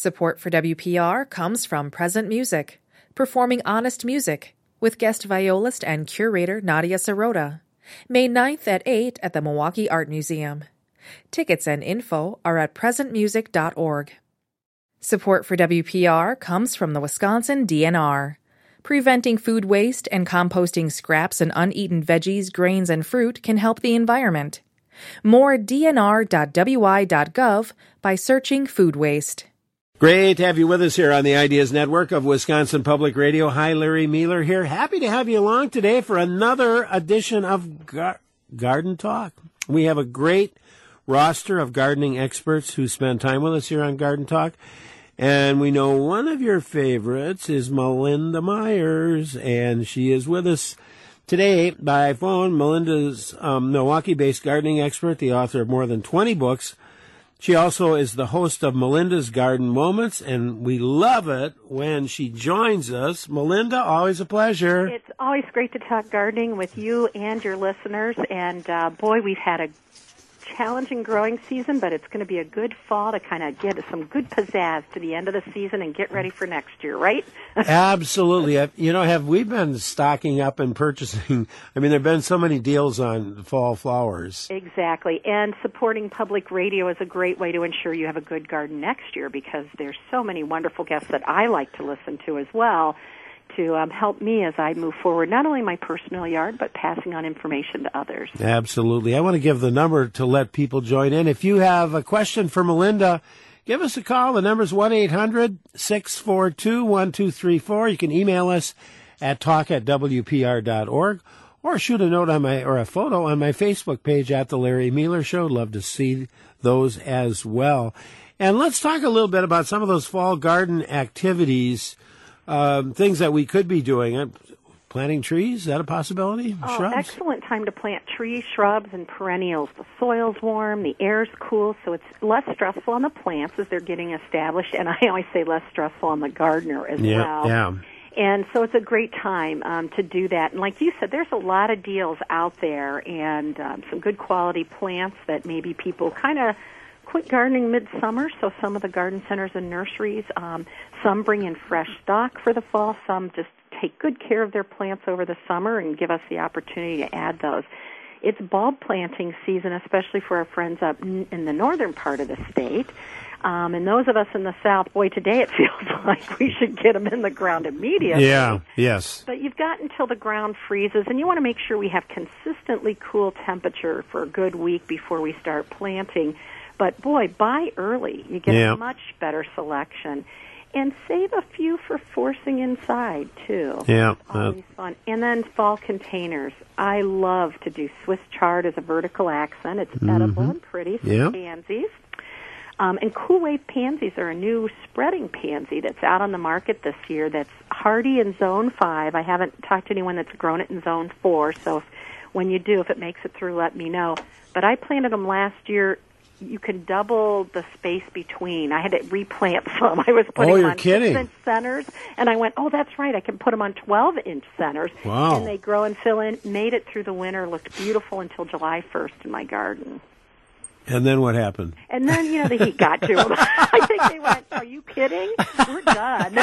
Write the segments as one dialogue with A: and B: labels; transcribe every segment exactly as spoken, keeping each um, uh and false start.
A: Support for W P R comes from Present Music, performing honest music, with guest violist and curator Nadia Sirota. May ninth at eight at the Milwaukee Art Museum. Tickets and info are at present music dot org. Support for W P R comes from the Wisconsin D N R, preventing food waste and composting scraps and uneaten veggies, grains, and fruit can help the environment. More d n r dot w i dot gov by searching food waste.
B: Great to have you with us here on the Ideas Network of Wisconsin Public Radio. Hi, Larry Mueller here. Happy to have you along today for another edition of Gar- Garden Talk. We have a great roster of gardening experts who spend time with us here on Garden Talk. And we know one of your favorites is Melinda Myers, and she is with us today by phone. Melinda's um, Milwaukee-based gardening expert, the author of more than twenty books. She also is the host of Melinda's Garden Moments, and we love it when she joins us. Melinda, always a pleasure.
C: It's always great to talk gardening with you and your listeners, and uh, boy, we've had a challenging growing season, but it's going to be a good fall to kind of get some good pizzazz to the end of the season and get ready for next year, right?
B: Absolutely. You know, have we been stocking up and purchasing? I mean, there have been so many deals on fall flowers.
C: Exactly. And supporting public radio is a great way to ensure you have a good garden next year, because there's so many wonderful guests that I like to listen to as well, to um, help me as I move forward, not only in my personal yard, but passing on information to others.
B: Absolutely. I want to give the number to let people join in. If you have a question for Melinda, give us a call. The number is one eight hundred six four two one two three four. You can email us at talk at w p r dot org, or shoot a note on my, or a photo on my Facebook page at The Larry Mueller Show. Love to see those as well. And let's talk a little bit about some of those fall garden activities. Um, things that we could be doing. Uh, planting trees, is that a possibility?
C: Oh,
B: Shrubs?
C: Excellent time to plant trees, shrubs, and perennials. The soil's warm, the air's cool, so it's less stressful on the plants as they're getting established, and I always say less stressful on the gardener as
B: yeah,
C: well.
B: Yeah.
C: And so it's a great time um, to do that. And like you said, there's a lot of deals out there, and um, some good quality plants that maybe people kind of quit gardening midsummer, so some of the garden centers and nurseries, um, some bring in fresh stock for the fall, some just take good care of their plants over the summer and give us the opportunity to add those. It's bulb planting season, especially for our friends up n- in the northern part of the state. Um, and those of us in the south, boy, today it feels like we should get them in the ground immediately.
B: Yeah, yes.
C: But you've got until the ground freezes, and you want to make sure we have consistently cool temperature for a good week before we start planting. But, boy, buy early. You get
B: yeah.
C: a much better selection. And save a few for forcing inside, too.
B: Yeah.
C: It's always uh, fun. And then fall containers. I love to do Swiss chard as a vertical accent. It's mm-hmm. edible and pretty for
B: yeah.
C: pansies. Um, and Cool Wave pansies are a new spreading pansy that's out on the market this year that's hardy in zone five. I haven't talked to anyone that's grown it in zone four, so if, when you do, if it makes it through, let me know. But I planted them last year. You can double the space between. I had to replant some. I was putting
B: oh,
C: them
B: you're
C: on
B: kidding.
C: six-inch centers, and I went, oh, that's right, I can put them on twelve-inch centers.
B: Wow.
C: And they grow and fill in, made it through the winter, looked beautiful until July first in my garden.
B: And then what happened?
C: And then, you know, the heat got to them. I think they went, are you kidding? We're done.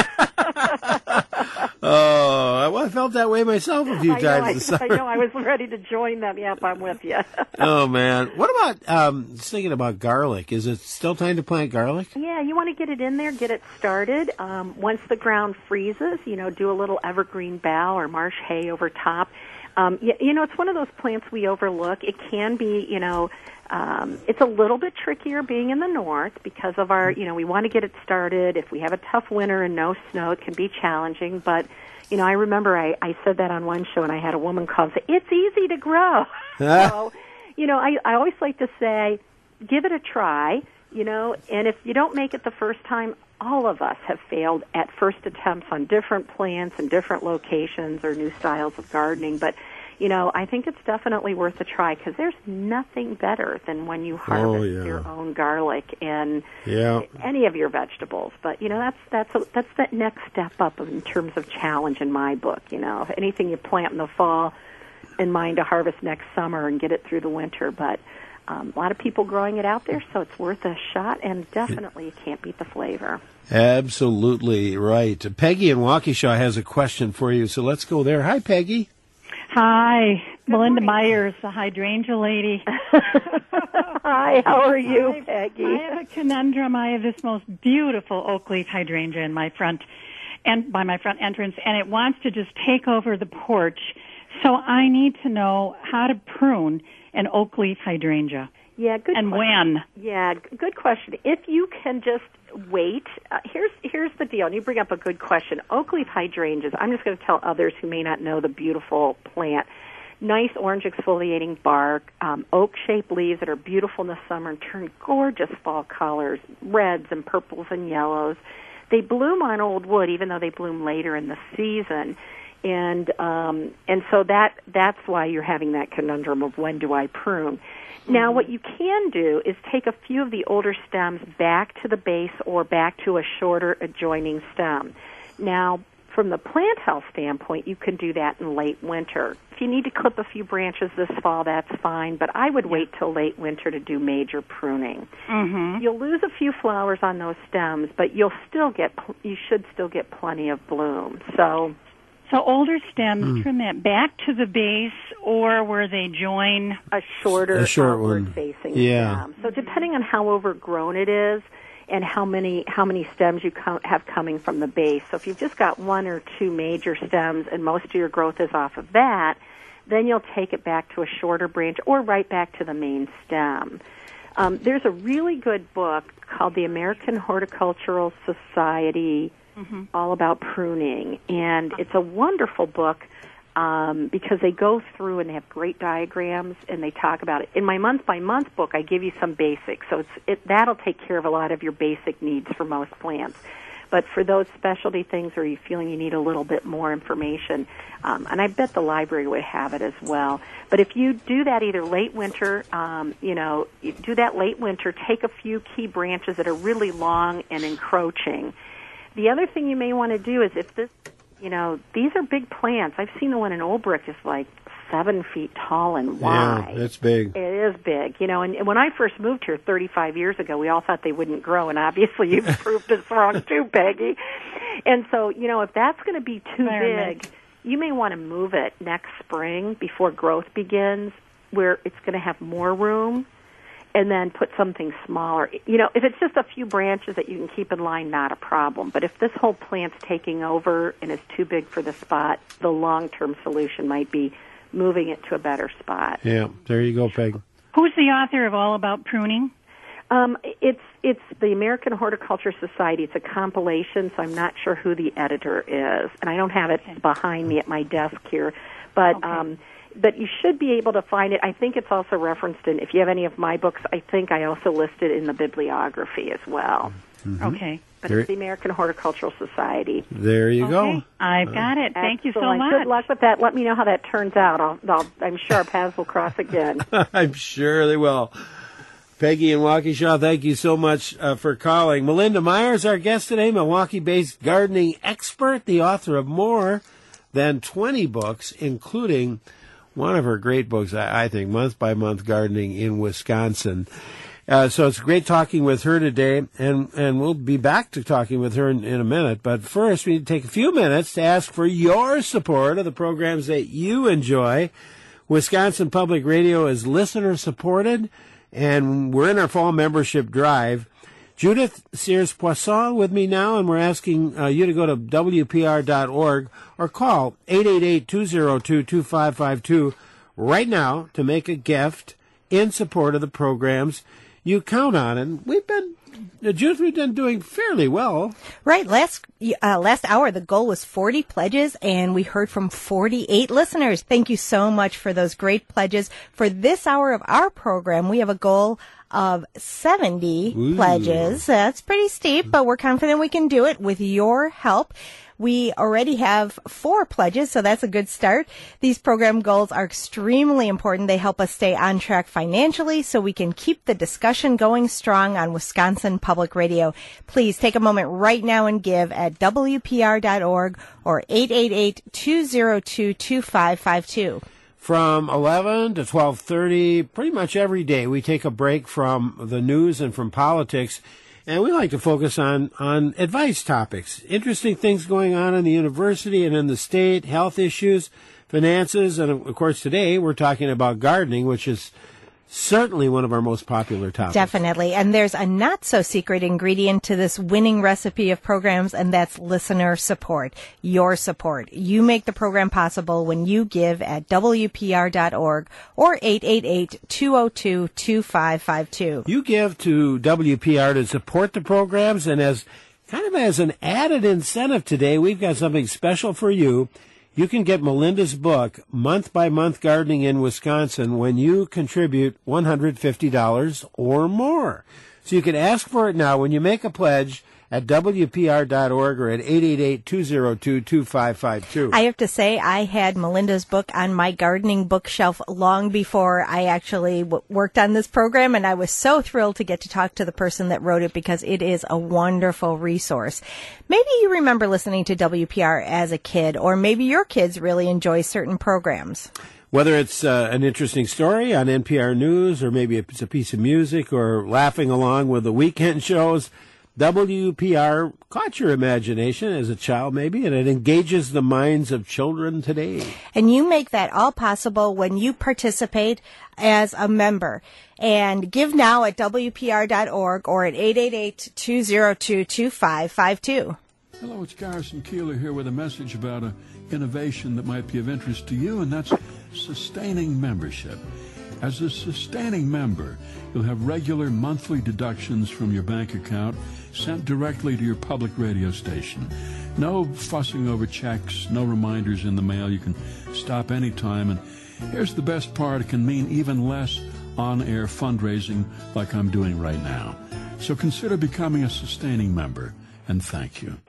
B: Oh, well, I felt that way myself a few
C: I
B: times
C: know,
B: this
C: I,
B: summer.
C: I know, I was ready to join them. Yep, I'm with you.
B: Oh, man. What about, um, just thinking about garlic. Is it still time to plant garlic?
C: Yeah, you want to get it in there, get it started. Um, once the ground freezes, you know, do a little evergreen bough or marsh hay over top. Um, you, you know, it's one of those plants we overlook. It can be, you know, um, it's a little bit trickier being in the north because of our, you know, we want to get it started. If we have a tough winter and no snow, it can be challenging. But, you know, I remember I, I said that on one show, and I had a woman call and say, it's easy to grow. So, you know, I, I always like to say, give it a try, you know, and if you don't make it the first time, all of us have failed at first attempts on different plants and different locations or new styles of gardening. But, you know, I think it's definitely worth a try because there's nothing better than when you harvest
B: oh, yeah.
C: your own garlic and
B: yeah.
C: any of your vegetables. But, you know, that's that's a, that's that next step up in terms of challenge in my book. You know, if anything you plant in the fall, in mind to harvest next summer and get it through the winter. But um, a lot of people growing it out there, so it's worth a shot, and definitely you can't beat the flavor.
B: Absolutely right. Peggy in Waukesha has a question for you, so let's go there. Hi, Peggy.
D: Hi,
C: Good
D: Melinda
C: morning.
D: Myers, the hydrangea lady.
C: Hi, how are you,
D: I,
C: Peggy?
D: I have a conundrum. I have this most beautiful oak leaf hydrangea in my front, and by my front entrance, and it wants to just take over the porch. So I need to know how to prune an oak leaf hydrangea.
C: Yeah, good
D: And
C: question.
D: when.
C: Yeah, g- good question. If you can just wait, uh, here's here's the deal, and you bring up a good question. Oak leaf hydrangeas, I'm just going to tell others who may not know the beautiful plant. Nice orange exfoliating bark, um, oak-shaped leaves that are beautiful in the summer and turn gorgeous fall colors, reds and purples and yellows. They bloom on old wood, even though they bloom later in the season. And um, and so that that's why you're having that conundrum of when do I prune. Now, what you can do is take a few of the older stems back to the base or back to a shorter adjoining stem. Now, from the plant health standpoint, you can do that in late winter. If you need to clip a few branches this fall, that's fine, but I would wait till late winter to do major pruning.
D: Mm-hmm.
C: You'll lose a few flowers on those stems, but you'll still get you should still get plenty of bloom. So
D: So older stems, trim that back to the base or where they join.
C: a shorter
B: A short
C: outward
B: one.
C: facing
B: Yeah.
C: stem. So depending on how overgrown it is and how many how many stems you co- have coming from the base. So if you've just got one or two major stems and most of your growth is off of that, then you'll take it back to a shorter branch or right back to the main stem. Um, there's a really good book called the American Horticultural Society, mm-hmm. all about pruning, and it's a wonderful book um, because they go through and they have great diagrams and they talk about it. In my month-by-month book, I give you some basics, so it's it, that'll take care of a lot of your basic needs for most plants. But for those specialty things where you're feeling you need a little bit more information, um, and I bet the library would have it as well. But if you do that either late winter, um, you know, you do that late winter, take a few key branches that are really long and encroaching. The other thing you may want to do is if this, you know, these are big plants. I've seen the one in Old Brick is like seven feet tall and wide.
B: Yeah, that's big.
C: It is big, you know, and, and when I first moved here thirty-five years ago, we all thought they wouldn't grow, and obviously you've proved us wrong too, Peggy. And so, you know, if that's going to be too big, you may want to move it next spring before growth begins, where it's going to have more room, and then put something smaller. You know, if it's just a few branches that you can keep in line, not a problem. But if this whole plant's taking over and is too big for the spot, the long-term solution might be moving it to a better spot.
B: Yeah, there you go, Peg.
D: Who's the author of All About Pruning?
C: Um, it's it's the American Horticulture Society. It's a compilation, so I'm not sure who the editor is, and I don't have it
D: Okay.
C: behind me at my desk here. But
D: Okay.
C: um, but you should be able to find it. I think it's also referenced in. If you have any of my books, I think I also listed in the bibliography as well.
B: Mm-hmm.
D: Okay.
C: But
B: There-
C: it's the American Horticultural Society.
B: There you
D: Okay.
B: go.
D: I've got it. Thank you so
C: Excellent.
D: much.
C: Good luck with that. Let me know how that turns out. I'll, I'll, I'm sure our paths will cross again.
B: I'm sure they will. Peggy and Waukesha, thank you so much uh, for calling. Melinda Myers, our guest today, Milwaukee-based gardening expert, the author of more than twenty books, including one of her great books, I, I think, Month by Month Gardening in Wisconsin. Uh, so it's great talking with her today, and, and we'll be back to talking with her in, in a minute. But first, we need to take a few minutes to ask for your support of the programs that you enjoy. Wisconsin Public Radio is listener-supported, and we're in our fall membership drive. Judith Sears-Poisson with me now, and we're asking uh, you to go to W P R dot org or call eight eight eight, two zero two, two five five two right now to make a gift in support of the programs you count on. And we've been, uh, Judith, we've been doing fairly well.
E: Right. Last uh, last hour, the goal was forty pledges, and we heard from forty-eight listeners. Thank you so much for those great pledges. For this hour of our program, we have a goal of seventy
B: Ooh.
E: pledges. That's pretty steep, but we're confident we can do it with your help. We already have four pledges, so that's a good start. These program goals are extremely important. They help us stay on track financially so we can keep the discussion going strong on Wisconsin Public Radio. Please take a moment right now and give at W P R dot org or eight eight eight, two zero two, two five five two.
B: from eleven to twelve thirty, pretty much every day. We take a break from the news and from politics, and we like to focus on, on advice topics, interesting things going on in the university and in the state, health issues, finances, and of course today we're talking about gardening, which is certainly one of our most popular topics.
E: Definitely. And there's a not-so-secret ingredient to this winning recipe of programs, and that's listener support, your support. You make the program possible when you give at W P R dot org or eight eight eight, two oh two, two five five two.
B: You give to W P R to support the programs, and as kind of as an added incentive today, we've got something special for you. You can get Melinda's book, Month by Month Gardening in Wisconsin, when you contribute one hundred fifty dollars or more. So you can ask for it now when you make a pledge at W P R dot org or at eight eight eight, two oh two, two five five two.
E: I have to say, I had Melinda's book on my gardening bookshelf long before I actually w- worked on this program, and I was so thrilled to get to talk to the person that wrote it because it is a wonderful resource. Maybe you remember listening to W P R as a kid, or maybe your kids really enjoy certain programs.
B: Whether it's uh, an interesting story on N P R News, or maybe it's a piece of music, or laughing along with the weekend shows, W P R caught your imagination as a child, maybe, and it engages the minds of children today.
E: And you make that all possible when you participate as a member. And give now at W P R dot org or at eight eight eight, two oh two, two five five two.
F: Hello, it's Garrison Keeler here with a message about an innovation that might be of interest to you, and that's sustaining membership. As a sustaining member, you'll have regular monthly deductions from your bank account sent directly to your public radio station. No fussing over checks, no reminders in the mail. You can stop anytime. And here's the best part. It can mean even less on-air fundraising like I'm doing right now. So consider becoming a sustaining member, and thank you.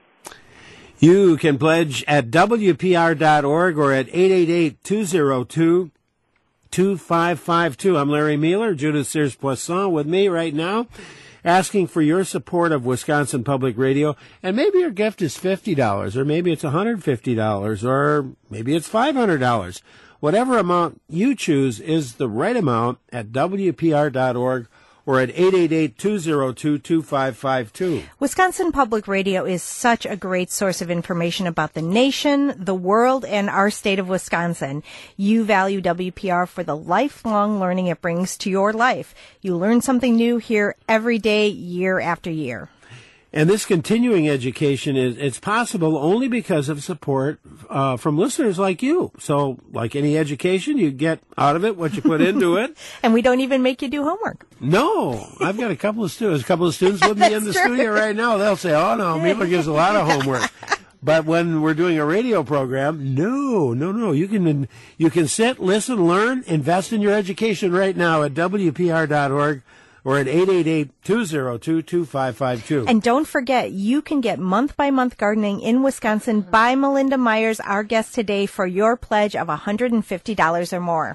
B: You can pledge at W P R dot org or at eight eight eight, two oh two, two five five two. I'm Larry Mueller, Judith Sears-Poisson with me right now, asking for your support of Wisconsin Public Radio. And maybe your gift is fifty dollars, or maybe it's one hundred fifty dollars, or maybe it's five hundred dollars. Whatever amount you choose is the right amount at W P R dot org or at eight eight eight, two oh two, two five five two.
E: Wisconsin Public Radio is such a great source of information about the nation, the world, and our state of Wisconsin. You value W P R for the lifelong learning it brings to your life. You learn something new here every day, year after year.
B: And this continuing education is it's possible only because of support uh, from listeners like you. So, like any education, you get out of it what you put into it.
E: And we don't even make you do homework.
B: No, I've got a couple of students, a couple of students with me in the
E: true.
B: studio right now. They'll say, "Oh no, Mueller gives a lot of homework." But when we're doing a radio program, no, no, no. You can you can sit, listen, learn, invest in your education right now at W P R dot org. Or at eight eight eight, two oh two, two five five two.
E: And don't forget, you can get month-by-month gardening in Wisconsin by Melinda Myers, our guest today, for your pledge of one hundred fifty dollars or more.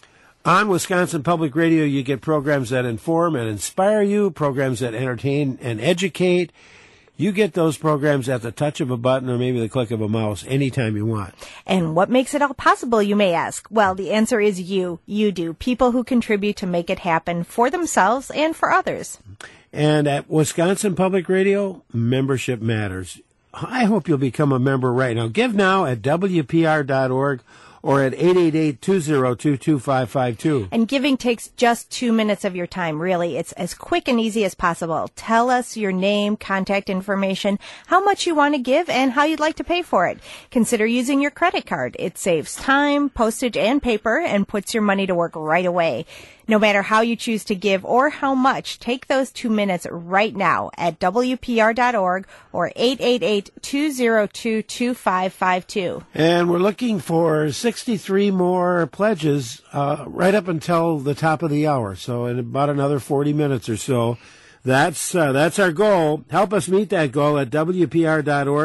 B: On Wisconsin Public Radio, you get programs that inform and inspire you, programs that entertain and educate. You get those programs at the touch of a button or maybe the click of a mouse anytime you want.
E: And what makes it all possible, you may ask? Well, the answer is you. You do. People who contribute to make it happen for themselves and for others.
B: And at Wisconsin Public Radio, membership matters. I hope you'll become a member right now. Give now at W P R dot org or at eight eight eight, two oh two, two five five two.
E: And giving takes just two minutes of your time, really. It's as quick and easy as possible. Tell us your name, contact information, how much you want to give, and how you'd like to pay for it. Consider using your credit card. It saves time, postage, and paper, and puts your money to work right away. No matter how you choose to give or how much, take those two minutes right now at W P R dot org or eight eight eight, two oh two, two five five two.
B: And we're looking for sixty-three more pledges uh, right up until the top of the hour. So in about another forty minutes or so, that's uh, that's our goal. Help us meet that goal at W P R dot org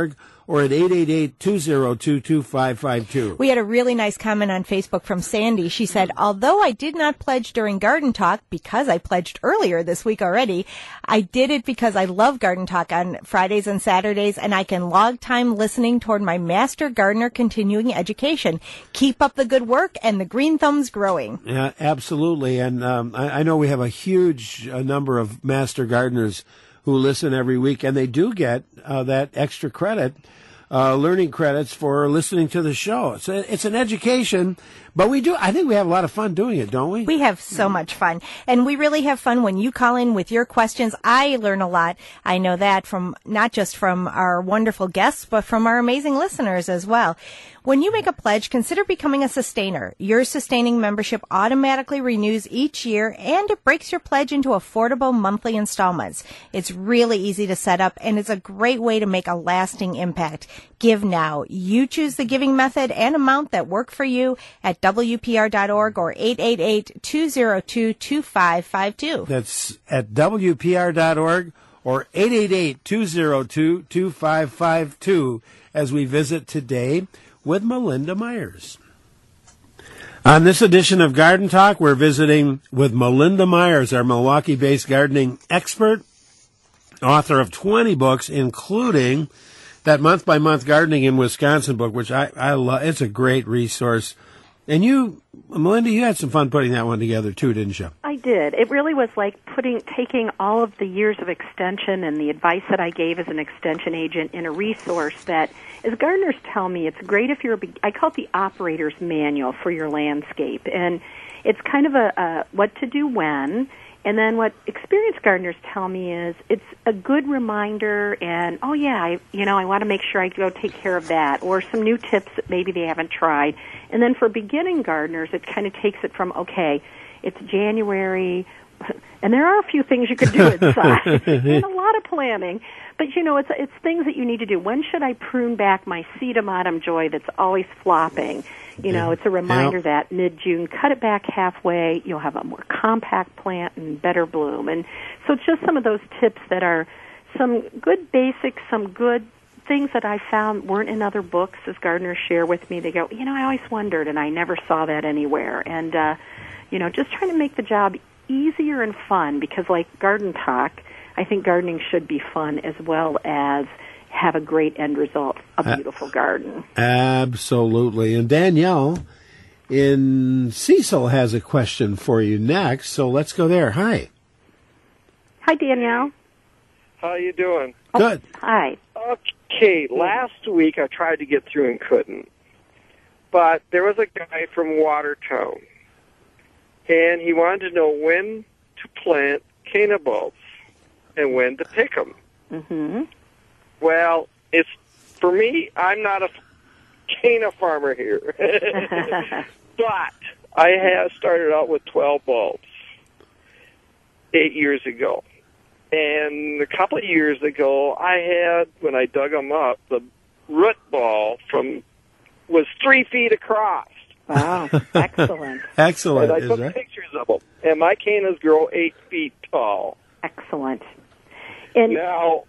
B: or at eight eight eight, two oh two, two five five two.
E: We had a really nice comment on Facebook from Sandy. She said, although I did not pledge during Garden Talk because I pledged earlier this week already, I did it because I love Garden Talk on Fridays and Saturdays, and I can log time listening toward my Master Gardener continuing education. Keep up the good work and the green thumbs growing.
B: Yeah, absolutely. And um, I, I know we have a huge uh, number of Master Gardeners who listen every week, and they do get uh, that extra credit. Uh, learning credits for listening to the show. It's a, it's an education, but we do, I think we have a lot of fun doing it, don't we?
E: We have so much fun. And we really have fun when you call in with your questions. I learn a lot. I know that from, not just from our wonderful guests, but from our amazing listeners as well. When you make a pledge, consider becoming a sustainer. Your sustaining membership automatically renews each year, and it breaks your pledge into affordable monthly installments. It's really easy to set up, and it's a great way to make a lasting impact. Give now. You choose the giving method and amount that work for you at W P R dot org or eight eight eight, two oh two, two five five two.
B: That's at W P R dot org or eight eight eight, two oh two, two five five two as we visit today with Melinda Myers. On this edition of Garden Talk, we're visiting with Melinda Myers, our Milwaukee-based gardening expert, author of twenty books, including that month-by-month Gardening in Wisconsin book, which I, I love. It's a great resource. And you, Melinda, you had some fun putting that one together, too, didn't you?
C: I did. It really was like putting, taking all of the years of extension and the advice that I gave as an extension agent in a resource that, as gardeners tell me, it's great if you're, a, I call it the operator's manual for your landscape. And it's kind of a, a what to do when. And then what experienced gardeners tell me is it's a good reminder and, oh, yeah, I, you know, I want to make sure I go take care of that, or some new tips that maybe they haven't tried. And then for beginning gardeners, it kind of takes it from, okay, it's January, and there are a few things you could do inside, and a lot of planning. But, you know, it's it's things that you need to do. When should I prune back my sedum autumn joy that's always flopping? You know, it's a reminder
B: Yeah.
C: that mid-June, cut it back halfway. You'll have a more compact plant and better bloom. And so it's just some of those tips that are some good basics, some good things that I found weren't in other books as gardeners share with me. They go, you know, I always wondered, and I never saw that anywhere. And, uh, you know, just trying to make the job easier and fun, because like Garden Talk, I think gardening should be fun as well as have a great end result, a beautiful uh, garden.
B: Absolutely. And Danielle in Cecil has a question for you next, so let's go there. Hi.
C: Hi, Danielle.
G: How you doing?
B: Good.
C: Oh, hi.
G: Okay, last week I tried to get through and couldn't. But there was a guy from Watertown, and he wanted to know when to plant canna bulbs and when to pick them.
C: Mm-hmm.
G: Well, it's for me, I'm not a canna farmer here. But I have started out with twelve bulbs eight years ago. And a couple of years ago, I had, when I dug them up, the root ball from was three feet across.
C: Wow, excellent.
B: Excellent.
G: And I
B: is
G: took
B: that?
G: pictures of them. And my cannas grow eight feet tall.
C: Excellent. And
G: Now,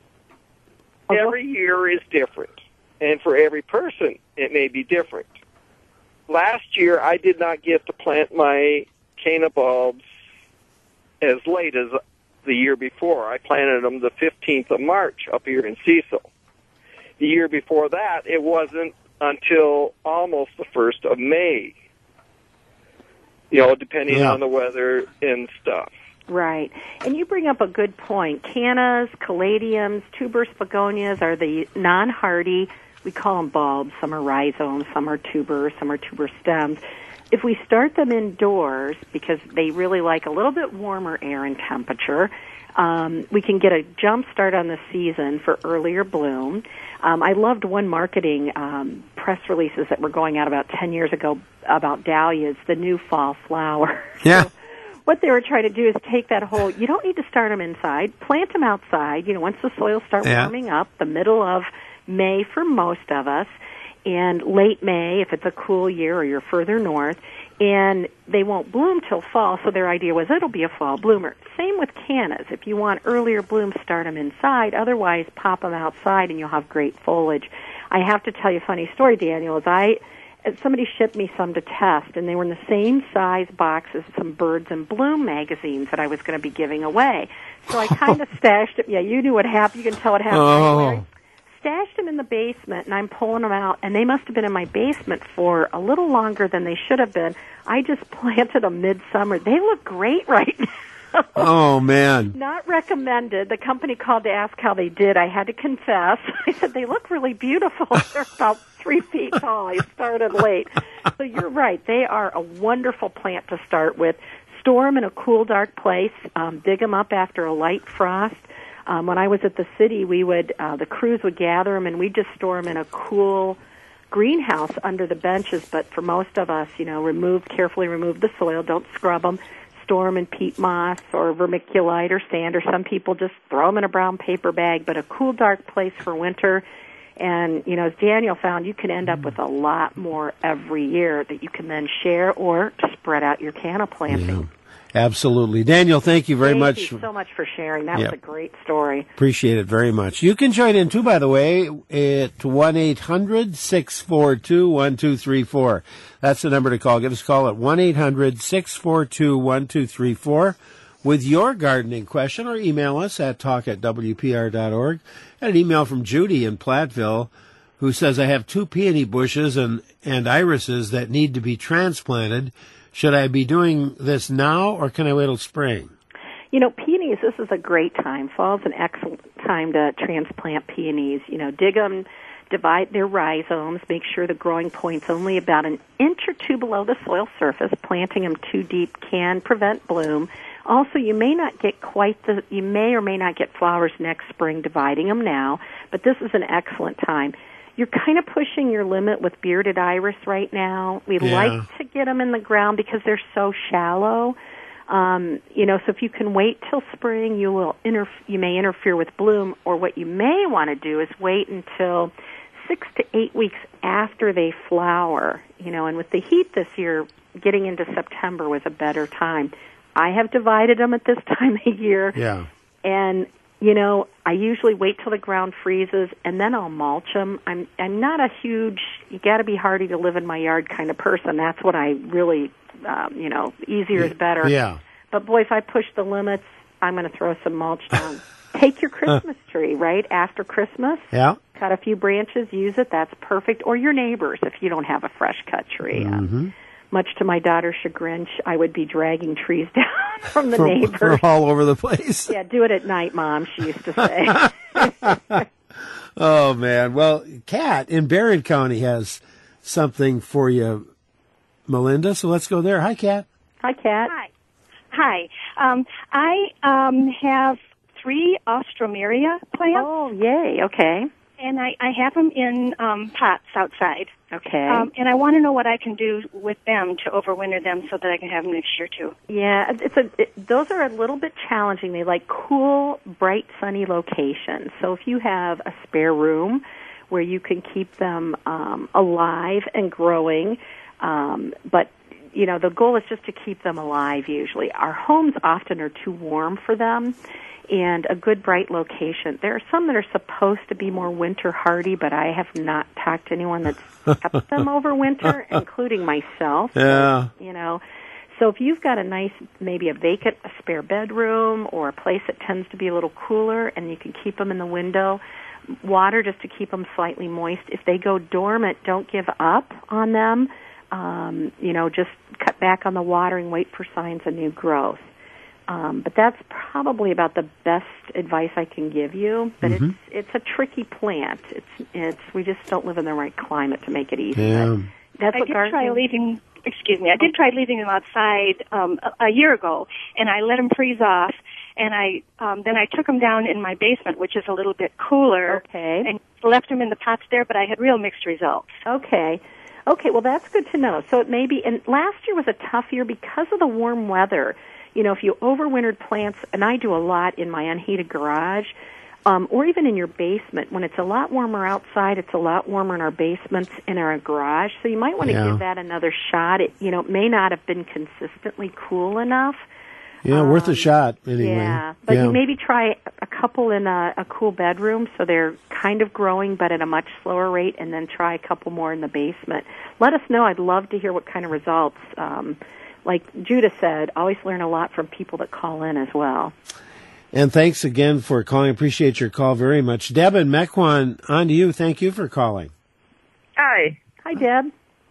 G: every year is different. And for every person, it may be different. Last year, I did not get to plant my canna bulbs as late as the year before. I planted them the fifteenth of March up here in Cecil. The year before that, it wasn't until almost the first of May, you know, depending
B: Yeah.
G: on the weather and stuff.
C: right. And you bring up a good point. Cannas, caladiums, tuberous begonias are the non-hardy. We call them bulbs. Some are rhizomes, some are tubers, some are tuber stems. If we start them indoors, because they really like a little bit warmer air and temperature, um, we can get a jump start on the season for earlier bloom. Um, I loved one marketing um, press releases that were going out about ten years ago about dahlias, the new fall flower.
B: Yeah.
C: So what they were trying to do is take that whole, you don't need to start them inside, plant them outside, you know, once the soil starts
B: Yeah.
C: warming up, the middle of May for most of us, and late May if it's a cool year or you're further north, and they won't bloom till fall, so their idea was it'll be a fall bloomer. Same with cannas. If you want earlier blooms, start them inside. Otherwise, pop them outside, and you'll have great foliage. I have to tell you a funny story, Daniel, is I somebody shipped me some to test, and they were in the same size box as some Birds in Bloom magazines that I was going to be giving away. So I kind of stashed it. Yeah, you knew what happened. You can tell what happened.
B: Oh.
C: Right? Stashed them in the basement, and I'm pulling them out, and they must have been in my basement for a little longer than they should have been. I just planted them midsummer. They look great right now.
B: Oh, man.
C: Not recommended. The company called to ask how they did. I had to confess. I said, they look really beautiful. They're about three feet tall. I started late. So you're right. They are a wonderful plant to start with. Store them in a cool, dark place. Um, dig them up after a light frost. Um, when I was at the city, we would uh, the crews would gather them, and we'd just store them in a cool greenhouse under the benches. But for most of us, you know, remove carefully remove the soil. Don't scrub them. Store them in peat moss or vermiculite or sand, or some people just throw them in a brown paper bag. But a cool, dark place for winter. And, you know, as Daniel found, you can end up with a lot more every year that you can then share or spread out your canna planting.
B: Yeah. Absolutely. Daniel, thank you very
C: thank
B: much.
C: Thank you so much for sharing. That
B: yep.
C: was a great story.
B: Appreciate it very much. You can join in, too, by the way, at one eight hundred six four two one two three four. That's the number to call. Give us a call at one eight hundred six four two one two three four with your gardening question, or email us at talk at w p r dot org. I had an email from Judy in Platteville who says, I have two peony bushes and, and irises that need to be transplanted. Should I be doing this now, or can I wait till spring?
C: You know, peonies, this is a great time. Fall's an excellent time to transplant peonies. You know, dig them, divide their rhizomes, make sure the growing point's only about an inch or two below the soil surface. Planting them too deep can prevent bloom. Also, you may not get quite the, you may or may not get flowers next spring dividing them now, but this is an excellent time. You're kind of pushing your limit with bearded iris right now. We
B: yeah.
C: like to get them in the ground because they're so shallow. Um, you know, so if you can wait till spring, you will interf- you may interfere with bloom. Or what you may want to do is wait until six to eight weeks after they flower. You know, and with the heat this year, getting into September was a better time. I have divided them at this time of year.
B: Yeah.
C: And you know, I usually wait till the ground freezes, and then I'll mulch them. I'm I'm not a huge, you got to be hardy to live in my yard kind of person. That's what I really, um, you know, easier is better.
B: Yeah.
C: But, boy, if I push the limits, I'm going to throw some mulch down. Take your Christmas tree, right, after Christmas.
B: Yeah.
C: Cut a few branches, use it. That's perfect. Or your neighbors if you don't have a fresh cut tree.
B: Mm-hmm.
C: Uh, much to my daughter's chagrin, I would be dragging trees down from the
B: from,
C: neighbors.
B: From all over the place.
C: Yeah, do it at night, Mom, she used to say.
B: Oh, man. Well, Kat in Barron County has something for you, Melinda, so let's go there. Hi, Kat.
C: Hi, Kat.
H: Hi. Hi. Um, I um, have three Ostromeria plants.
C: Oh, yay. Okay.
H: And I, I have them in um, pots outside.
C: Okay.
H: Um, and I want to know what I can do with them to overwinter them so that I can have them next year, too.
C: Yeah, it's a, it, those are a little bit challenging. They like cool, bright, sunny locations. So if you have a spare room where you can keep them um, alive and growing, um, but you know, the goal is just to keep them alive usually. Our homes often are too warm for them, and a good bright location. There are some that are supposed to be more winter hardy, but I have not talked to anyone that's kept them over winter, including myself.
B: Yeah.
C: You know, so if you've got a nice, maybe a vacant, a spare bedroom or a place that tends to be a little cooler and you can keep them in the window, water just to keep them slightly moist. If they go dormant, don't give up on them. Um, you know, just cut back on the watering, wait for signs of new growth. Um, but that's probably about the best advice I can give you. But mm-hmm. it's it's a tricky plant. It's it's we just don't live in the right climate to make it easy.
B: Yeah.
C: That's
H: I
C: what
H: did
C: gardening...
H: try leaving. Excuse me. I did try leaving them outside um, a, a year ago, and I let them freeze off. And I um, then I took them down in my basement, which is a little bit cooler.
C: Okay.
H: And left them in the pots there, but I had real mixed results.
C: Okay. Okay, well, that's good to know. So it may be, and last year was a tough year because of the warm weather. You know, if you overwintered plants, and I do a lot in my unheated garage, Um, or even in your basement. When it's a lot warmer outside, it's a lot warmer in our basements, in our garage. So you might want to
B: Yeah.
C: give that another shot. It, you know, it may not have been consistently cool enough.
B: Yeah,
C: um,
B: worth a shot anyway.
C: Yeah, but
B: Yeah.
C: you maybe try a couple in a, a cool bedroom, so they're kind of growing, but at a much slower rate, and then try a couple more in the basement. Let us know. I'd love to hear what kind of results. Um, like Judah said, always learn a lot from people that call in as well.
B: And thanks again for calling. Appreciate your call very much. Deb and Mequon, on to you. Thank you for calling.
I: Hi.
C: Hi, Deb.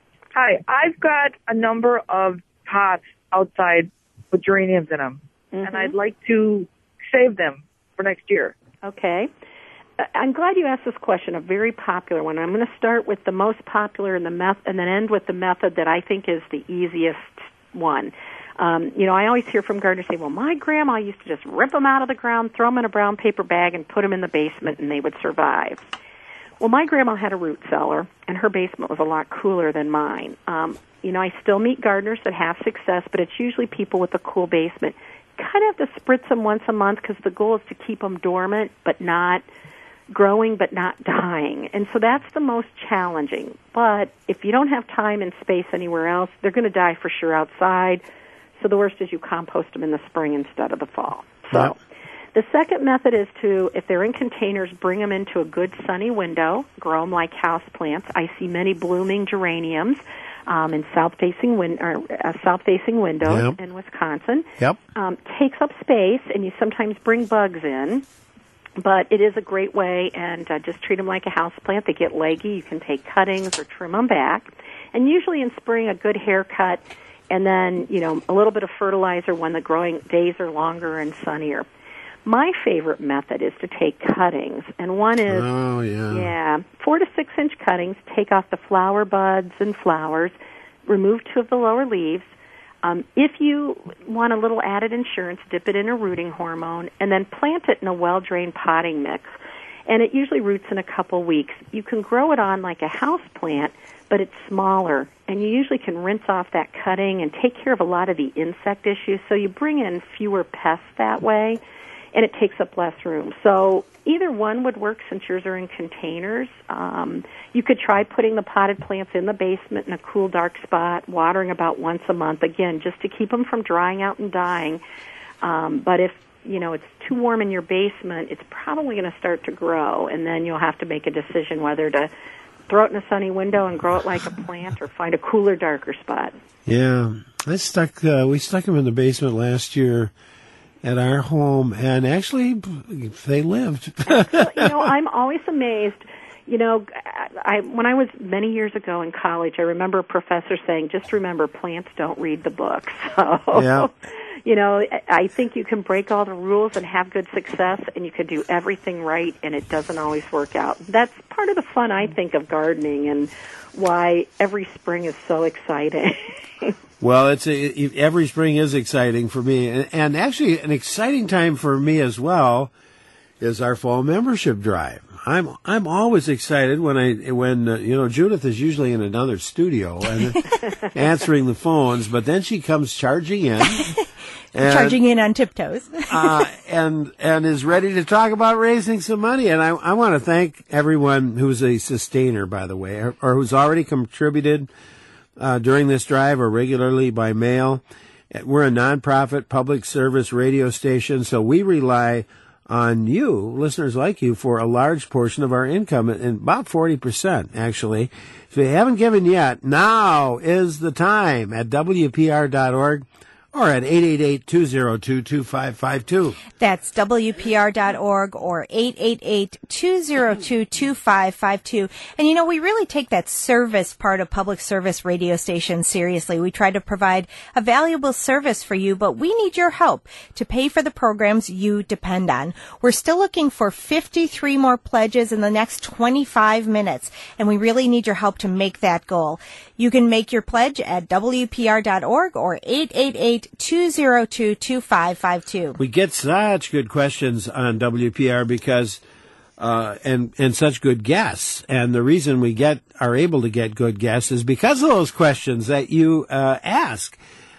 I: Hi. I've got a number of pots outside with geraniums in them,
C: Mm-hmm.
I: and I'd like to save them for next year.
C: Okay. Uh, I'm glad you asked this question, a very popular one. I'm going to start with the most popular and the meth- and then end with the method that I think is the easiest one. Um, you know, I always hear from gardeners say, well, my grandma used to just rip them out of the ground, throw them in a brown paper bag, and put them in the basement, and they would survive. Well, my grandma had a root cellar, and her basement was a lot cooler than mine. Um, you know, I still meet gardeners that have success, but it's usually people with a cool basement. Kind of have to spritz them once a month because the goal is to keep them dormant, but not growing, but not dying. And so that's the most challenging. But if you don't have time and space anywhere else, they're going to die for sure outside. So the worst is you compost them in the spring instead of the fall. So
B: Yep.
C: the second method is to, if they're in containers, bring them into a good sunny window, grow them like house plants. I see many blooming geraniums um, in south-facing win- or, uh, south-facing windows
B: Yep.
C: in Wisconsin.
B: Yep.
C: Um, takes up space, and you sometimes bring bugs in. But it is a great way, and uh, just treat them like a house plant. They get leggy. You can take cuttings or trim them back. And usually in spring, a good haircut, and then, you know, a little bit of fertilizer when the growing days are longer and sunnier. My favorite method is to take cuttings, and one is,
B: Oh, yeah.
C: yeah, four to six inch cuttings, take off the flower buds and flowers, remove two of the lower leaves. Um, if you want a little added insurance, dip it in a rooting hormone, and then plant it in a well-drained potting mix. And it usually roots in a couple weeks. You can grow it on like a house plant, but it's smaller, and you usually can rinse off that cutting and take care of a lot of the insect issues, so you bring in fewer pests that way, and it takes up less room. So either one would work since yours are in containers. Um, you could try putting the potted plants in the basement in a cool, dark spot, watering about once a month, again, just to keep them from drying out and dying. Um, but if you know it's too warm in your basement, it's probably going to start to grow, and then you'll have to make a decision whether to throw it in a sunny window and grow it like a plant or find a cooler, darker spot.
B: Yeah. I stuck, uh, we stuck them in the basement last year at our home, and actually they lived.
C: You know, I'm always amazed. You know, I, when I was many years ago in college, I remember a professor saying, just remember, plants don't read the books. So,
B: Yeah.
C: you know, I think you can break all the rules and have good success, and you can do everything right, and it doesn't always work out. That's part of the fun, I think, of gardening and why every spring is so exciting.
B: Well, it's a, every spring is exciting for me, and, and actually an exciting time for me as well is our fall membership drive. I'm I'm always excited when I when uh, you know Judith is usually in another studio and answering the phones, but then she comes charging in, and,
E: Charging in on tiptoes.
B: uh, and and is ready to talk about raising some money. And I I want to thank everyone who's a sustainer, by the way, or, or who's already contributed uh, during this drive or regularly by mail. We're a nonprofit public service radio station, so we rely on you, listeners like you, for a large portion of our income, and about forty percent, actually. If you haven't given yet, now is the time at W P R dot org or at eight eight eight, two zero two, two five five two.
E: That's W P R dot org or eight eight eight, two zero two, two five five two. And you know, we really take that service part of public service radio stations seriously. We try to provide a valuable service for you, but we need your help to pay for the programs you depend on. We're still looking for fifty-three more pledges in the next twenty-five minutes, and we really need your help to make that goal. You can make your pledge at W P R dot org or eight eight eight, two zero two, two five five two.
B: We get such good questions on W P R because, uh, and, and such good guests. And the reason we get, are able to get good guests is because of those questions that you, uh, ask.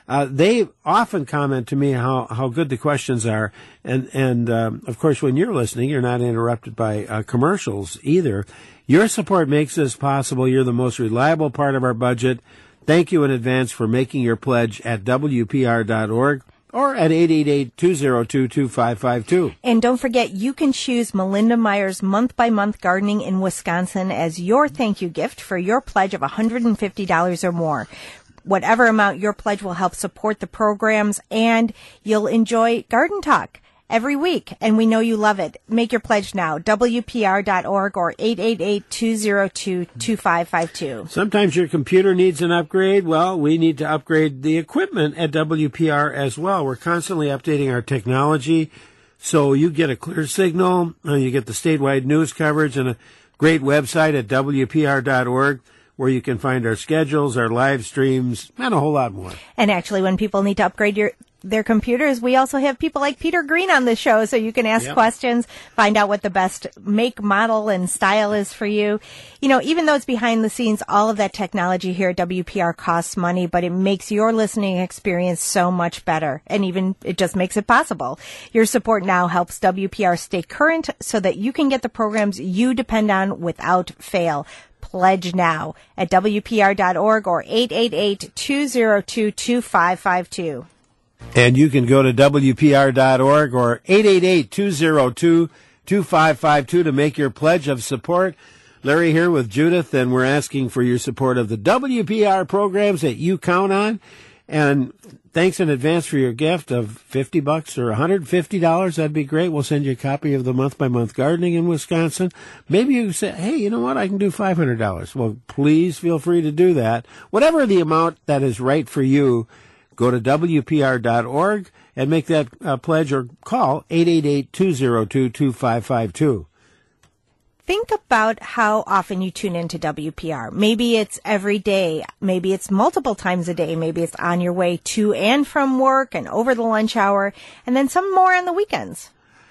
B: Uh, they often comment to me how, how good the questions are. And, and um, of course, when you're listening, you're not interrupted by uh, commercials either. Your support makes this possible. You're the most reliable part of our budget. Thank you in advance for making your pledge at W P R dot org or at eight eight eight, two zero two, two five five two.
E: And don't forget, you can choose Melinda Meyer's month-by-month gardening in Wisconsin as your thank you gift for your pledge of one hundred fifty dollars or more. Whatever amount your pledge will help support the programs, and you'll enjoy Garden Talk every week, and we know you love it. Make your pledge now, W P R dot org or eight eight eight, two zero two, two five five two.
B: Sometimes your computer needs an upgrade. Well, we need to upgrade the equipment at W P R as well. We're constantly updating our technology, so you get a clear signal, uh, you get the statewide news coverage, and a great website at W P R dot org. Where you can find our schedules, our live streams, and a whole lot more.
E: And actually, when people need to upgrade your their computers, we also have people like Peter Green on the show, so you can ask
B: Yep.
E: questions, find out what the best make, model, and style is for you. You know, even though it's behind the scenes, all of that technology here at W P R costs money, but it makes your listening experience so much better, and even it just makes it possible. Your support now helps W P R stay current so that you can get the programs you depend on without fail. Pledge now at W P R dot org or eight eight eight, two zero two, two five five two.
B: And you can go to W P R dot org or eight eight eight, two zero two, two five five two to make your pledge of support. Larry here with Judith, and we're asking for your support of the W P R programs that you count on. And thanks in advance for your gift of fifty bucks or one hundred fifty dollars. That'd be great. We'll send you a copy of the Month by Month Gardening in Wisconsin. Maybe you say, hey, you know what? I can do five hundred dollars. Well, please feel free to do that. Whatever the amount that is right for you, go to W P R dot org and make that uh, pledge, or call eight eight eight, two zero two, two five five two.
E: Think about how often you tune into W P R. Maybe it's every day. Maybe it's multiple times a day. Maybe it's on your way to and from work and over the lunch hour, and then some more on the weekends.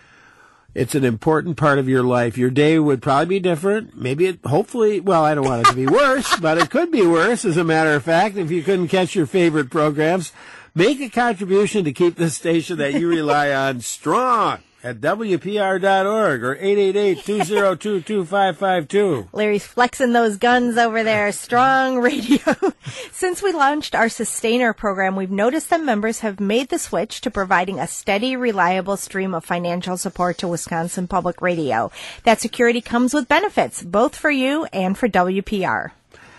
B: It's an important part of your life. Your day would probably be different. Maybe it, hopefully, well, I don't want it to be worse, but it could be worse, as a matter of fact, if you couldn't catch your favorite programs. Make a contribution to keep the station that you rely on strong at W P R dot org or eight eight eight, two zero two, two five five two.
E: Larry's flexing those guns over there. Strong radio. Since we launched our Sustainer program, we've noticed that members have made the switch to providing a steady, reliable stream of financial support to Wisconsin Public Radio. That security comes with benefits, both for you and for W P R.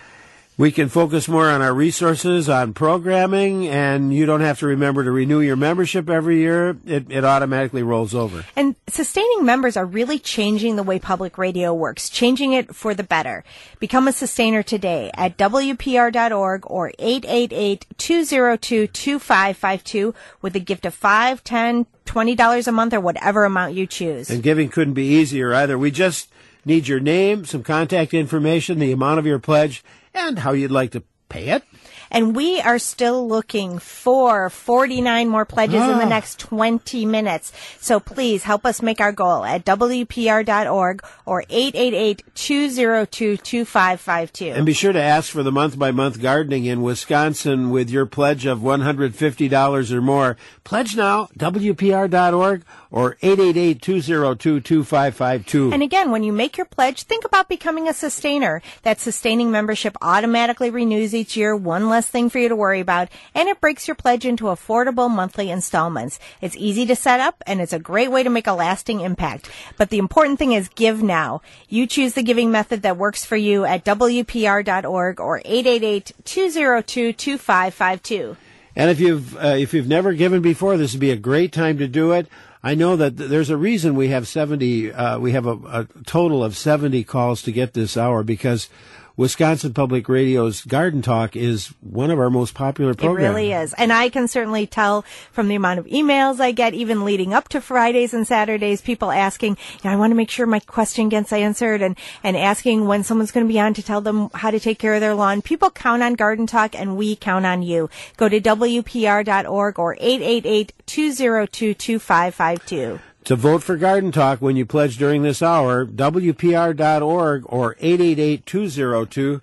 B: We can focus more on our resources, on programming, and you don't have to remember to renew your membership every year. It, it automatically rolls over.
E: And sustaining members are really changing the way public radio works, changing it for the better. Become a sustainer today at W P R dot org or eight eight eight, two zero two, two five five two with a gift of five, ten, twenty dollars a month or whatever amount you choose.
B: And giving couldn't be easier either. We just need your name, some contact information, the amount of your pledge, and how you'd like to pay it.
E: And we are still looking for forty-nine more pledges oh. in the next twenty minutes. So please help us make our goal at W P R dot org or eight eight eight, two zero two, two five five two.
B: And be sure to ask for the month-by-month gardening in Wisconsin with your pledge of one hundred fifty dollars or more. Pledge now, W P R dot org or eight eight eight, two zero two, two five five two.
E: And again, when you make your pledge, think about becoming a sustainer. That sustaining membership automatically renews each year, one less thing for you to worry about, and it breaks your pledge into affordable monthly installments. It's easy to set up, and it's a great way to make a lasting impact. But the important thing is give now. You choose the giving method that works for you at W P R dot org or eight eight eight, two zero two, two five five two.
B: And if you've uh, if you've never given before, this would be a great time to do it. I know that there's a reason we have seventy. Uh, we have a, a total of seventy calls to get this hour, because Wisconsin Public Radio's Garden Talk is one of our most popular programs.
E: It really is. And I can certainly tell from the amount of emails I get, even leading up to Fridays and Saturdays, people asking, you know, I want to make sure my question gets answered, and, and asking when someone's going to be on to tell them how to take care of their lawn. People count on Garden Talk, and we count on you. Go to W P R dot org or eight eight eight, two zero two, two five five two.
B: To vote for Garden Talk when you pledge during this hour, W P R dot org or eight eight eight, two zero two,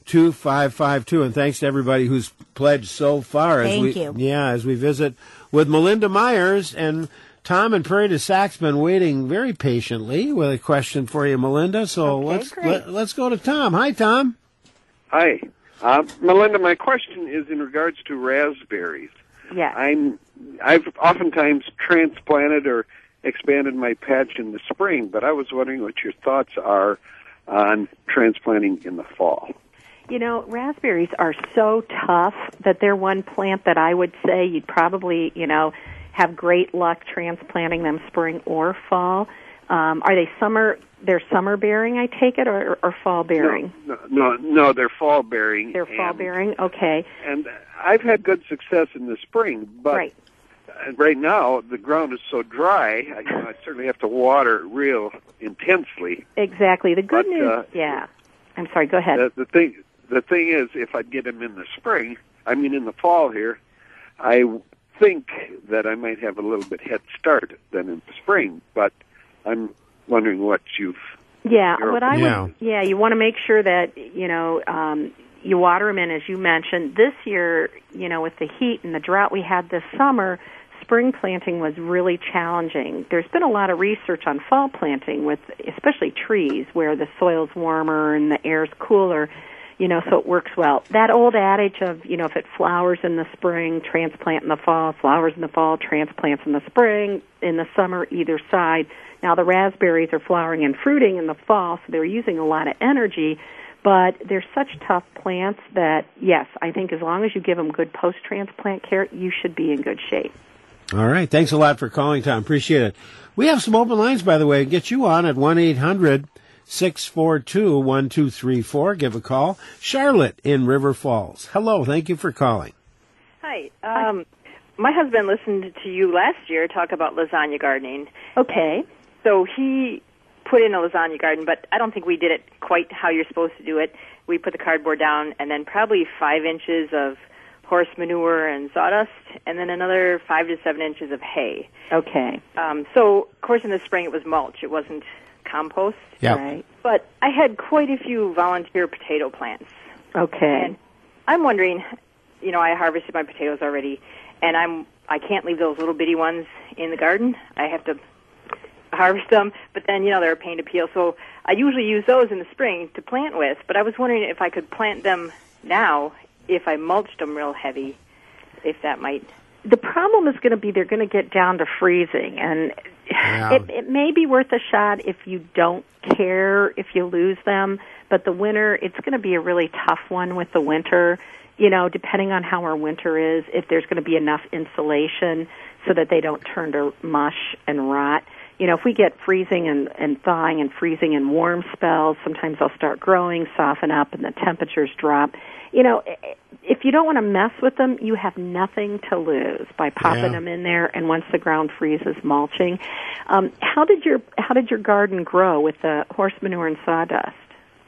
B: two five five two. And thanks to everybody who's pledged so far. As
E: Thank
B: we,
E: you.
B: Yeah, as we visit with Melinda Myers. And Tom in Prairie du Sac's been waiting very patiently with a question for you, Melinda. So
J: Okay,
B: let's
J: great.
B: let, let's go to Tom. Hi, Tom.
J: Hi. Uh, Melinda, my question is in regards to raspberries.
C: Yeah.
J: I'm, I've oftentimes transplanted or expanded my patch in the spring, but I was wondering what your thoughts are on transplanting in the fall.
C: You know, raspberries are so tough that they're one plant that I would say you'd probably, you know, have great luck transplanting them spring or fall. Um, are they summer? They're summer bearing, I take it, or, or fall bearing?
J: No, no, no, they're fall bearing.
C: They're fall
J: and,
C: bearing. Okay.
J: And I've had good success in the spring, but
C: right.
J: right now the ground is so dry. I, you know, I certainly have to water it real intensely.
C: Exactly. The good
J: But,
C: news.
J: uh,
C: yeah. I'm sorry. Go ahead.
J: The, the thing, the thing is, if I get them in the spring, I mean in the fall here, I think that I might have a little bit head start than in the spring. But I'm wondering what you've.
C: Yeah,
J: your
C: what I
B: Yeah.
C: would, yeah, you want to make sure that, you know, um, you water them in, as you mentioned. This year, you know, with the heat and the drought we had this summer, spring planting was really challenging. There's been a lot of research on fall planting with especially trees where the soil's warmer and the air's cooler, you know, so it works well. That old adage of, you know, if it flowers in the spring, transplant in the fall, flowers in the fall, transplants in the spring, in the summer, either side. Now, the raspberries are flowering and fruiting in the fall, so they're using a lot of energy, but they're such tough plants that, yes, I think as long as you give them good post-transplant care, you should be in good shape.
B: All right. Thanks a lot for calling, Tom. Appreciate it. We have some open lines, by the way. Get you on at one eight hundred six four two one two three four. Give a call. Charlotte in River Falls. Hello. Thank you for calling.
K: Hi. Um, my husband listened to you last year talk about lasagna gardening.
C: Okay.
K: So he put in a lasagna garden, but I don't think we did it quite how you're supposed to do it. We put the cardboard down and then probably five inches of horse manure and sawdust, and then another five to seven inches of hay.
C: Okay.
K: Um, so, of course, in the spring it was mulch. It wasn't compost.
B: Yeah.
C: Right.
K: But I had quite a few volunteer potato plants.
C: Okay.
K: And I'm wondering, you know, I harvested my potatoes already, and I'm I can't leave those little bitty ones in the garden. I have to harvest them, but then, you know, they're a pain to peel. So I usually use those in the spring to plant with, but I was wondering if I could plant them now if I mulched them real heavy, if that might.
C: The problem is going to be they're going to get down to freezing, and
B: Yeah.
C: it, it may be worth a shot if you don't care if you lose them, but the winter, it's going to be a really tough one with the winter, you know, depending on how our winter is, if there's going to be enough insulation so that they don't turn to mush and rot. You know, if we get freezing and, and thawing and freezing and warm spells, sometimes they'll start growing, soften up, and the temperatures drop. You know, if you don't want to mess with them, you have nothing to lose by popping
B: Yeah.
C: them in there. And once the ground freezes, mulching. Um, how did your how did your garden grow with the horse manure and sawdust?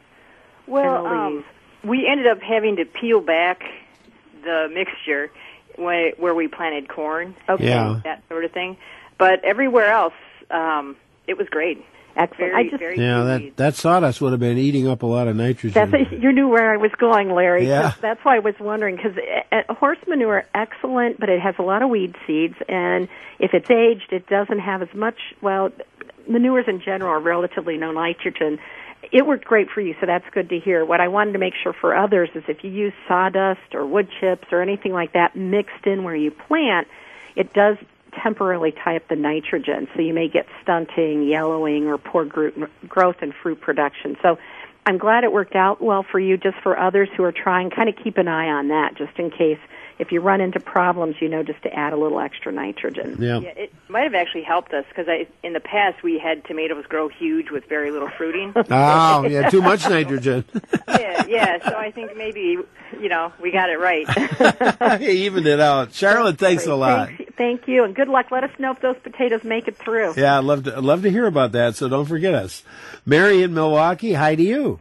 K: Well,
C: and the
K: um,
C: leaves?
K: we ended up having to peel back the mixture where, where we planted corn,
C: Okay.
B: Yeah.
K: that sort of thing. But everywhere else, um, it was great.
C: Excellent.
K: Very,
C: I just
K: very
B: Yeah,
K: easy.
B: that, that sawdust would have been eating up a lot of nitrogen.
C: That's you knew where I was going, Larry. 'cause
B: Yeah.
C: That's why I was wondering, because horse manure, excellent, but it has a lot of weed seeds, and if it's aged, it doesn't have as much, well, manures in general are relatively no nitrogen. It worked great for you, so that's good to hear. What I wanted to make sure for others is if you use sawdust or wood chips or anything like that mixed in where you plant, it does temporarily tie up the nitrogen, so you may get stunting, yellowing, or poor gro- growth and fruit production. So I'm glad it worked out well for you. Just for others who are trying, kind of keep an eye on that, just in case if you run into problems, you know, just to add a little extra nitrogen.
B: Yeah.
K: Yeah, it might have actually helped us because in the past we had tomatoes grow huge with very little fruiting.
B: Oh, yeah, too much nitrogen.
K: yeah, yeah. So I think maybe, you know, we got it right.
B: You evened it out. Charlotte, thanks a lot.
C: Thank, thank you, and good luck. Let us know if those potatoes make it through.
B: Yeah, I'd love to, I'd love to hear about that, so don't forget us. Mary in Milwaukee, hi to you.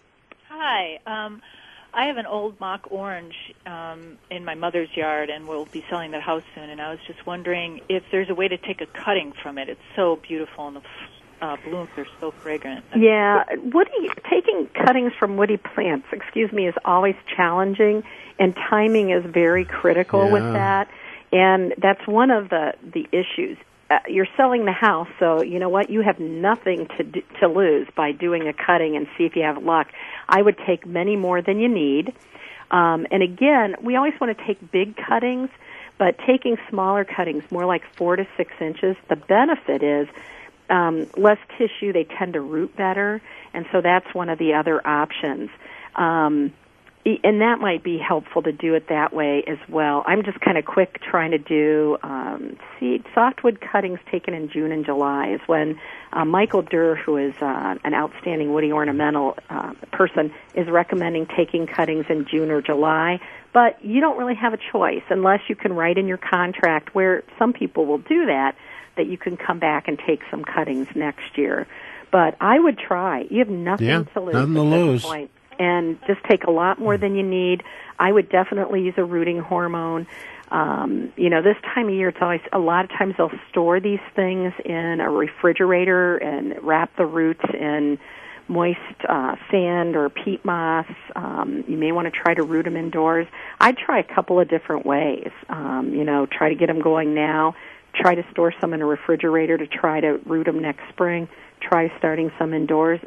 L: Hi. Um, I have an old mock orange um, in my mother's yard, and we'll be selling that house soon. And I was just wondering if there's a way to take a cutting from it. It's so beautiful in the uh, blooms are so fragrant.
C: Yeah, woody taking cuttings from woody plants, excuse me, is always challenging, and timing is very critical
B: Yeah.
C: with that. And that's one of the the issues. Uh, you're selling the house, so you know what? You have nothing to do, to lose by doing a cutting and see if you have luck. I would take many more than you need. Um, and again, we always want to take big cuttings, but taking smaller cuttings, more like four to six inches, the benefit is um, less tissue. They tend to root better, and so that's one of the other options. Um, and that might be helpful to do it that way as well. I'm just kind of quick trying to do um, seed softwood cuttings taken in June and July is when uh, Michael Durr, who is uh, an outstanding woody ornamental uh, person, is recommending taking cuttings in June or July. But you don't really have a choice unless you can write in your contract, where some people will do that, that you can come back and take some cuttings next year. But I would try. You have nothing
B: Yeah,
C: to lose
B: nothing to
C: at
B: lose.
C: this point. And just take a lot more than you need. I would definitely use a rooting hormone. Um, you know, this time of year, it's always, a lot of times they'll store these things in a refrigerator and wrap the roots in moist uh, sand or peat moss. Um, you may want to try to root them indoors. I'd try a couple of different ways. Um, you know, try to get them going now. Try to store some in a refrigerator to try to root them next spring. Try starting some indoors.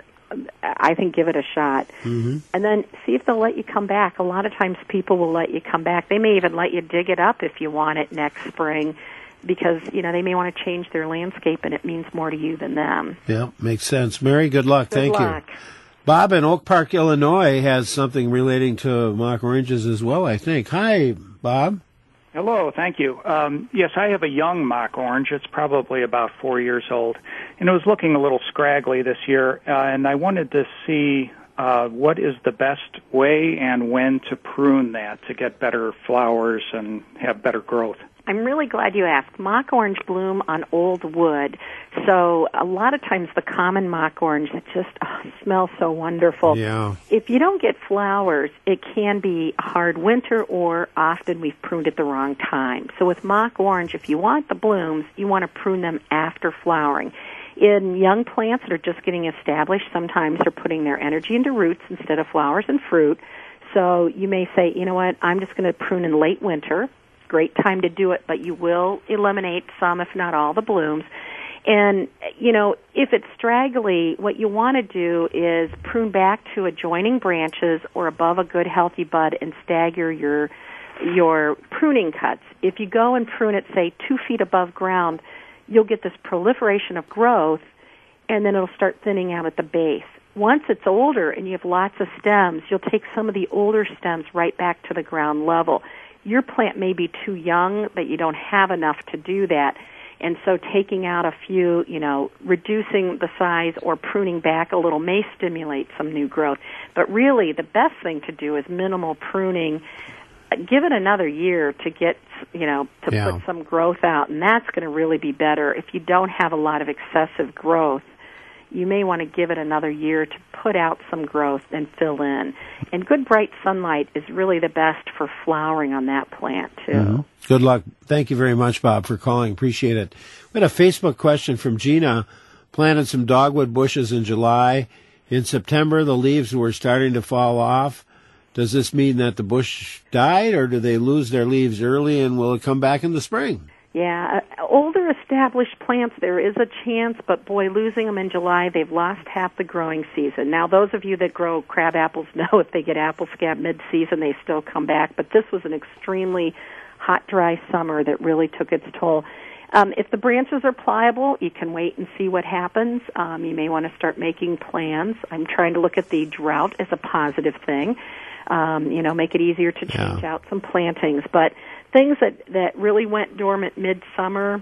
C: I think give it a shot.
B: Mm-hmm.
C: And then see if they'll let you come back. A lot of times people will let you come back. They may even let you dig it up if you want it next spring because, you know, they may want to change their landscape and it means more to you than them.
B: Yeah, makes sense. Mary, good luck.
C: Good
B: Thank
C: luck.
B: you. Bob in Oak Park, Illinois has something relating to mock oranges as well, I think. Hi, Bob.
M: Hello, thank you. Um, yes, I have a young mock orange. It's probably about four years old, and it was looking a little scraggly this year, uh, and I wanted to see uh, what is the best way and when to prune that to get better flowers and have better growth.
C: I'm really glad you asked. Mock orange bloom on old wood. So a lot of times the common mock orange that just oh, smells so wonderful.
B: Yeah.
C: If you don't get flowers, it can be a hard winter or often we've pruned at the wrong time. So with mock orange, if you want the blooms, you want to prune them after flowering. In young plants that are just getting established, sometimes they're putting their energy into roots instead of flowers and fruit. So you may say, you know what, I'm just going to prune in late winter. Great time to do it, but you will eliminate some, if not all, the blooms. And, you know, if it's straggly, what you want to do is prune back to adjoining branches or above a good healthy bud and stagger your your pruning cuts. If you go and prune it, say, two feet above ground, you'll get this proliferation of growth, and then it'll start thinning out at the base. Once it's older and you have lots of stems, you'll take some of the older stems right back to the ground level. Your plant may be too young, but you don't have enough to do that. And so taking out a few, you know, reducing the size or pruning back a little may stimulate some new growth. But really, the best thing to do is minimal pruning. Give it another year to get, you know, to
B: Yeah.
C: put some growth out, and that's going to really be better. If you don't have a lot of excessive growth, you may want to give it another year to put out some growth and fill in. And good bright sunlight is really the best for flowering on that plant, too.
B: Mhm. Good luck. Thank you very much, Bob, for calling. Appreciate it. We had a Facebook question from Gina. Planted some dogwood bushes in July. In September, the leaves were starting to fall off. Does this mean that the bush died, or do they lose their leaves early, and will it come back in the spring?
C: Yeah, uh, older established plants, there is a chance, but boy, losing them in July, they've lost half the growing season. Now, those of you that grow crab apples know if they get apple scab mid-season, they still come back, but this was an extremely hot, dry summer that really took its toll. Um, if the branches are pliable, you can wait and see what happens. Um, you may want to start making plans. I'm trying to look at the drought as a positive thing. Um, you know, make it easier to change
B: Yeah.
C: out some plantings. But things that, that really went dormant midsummer,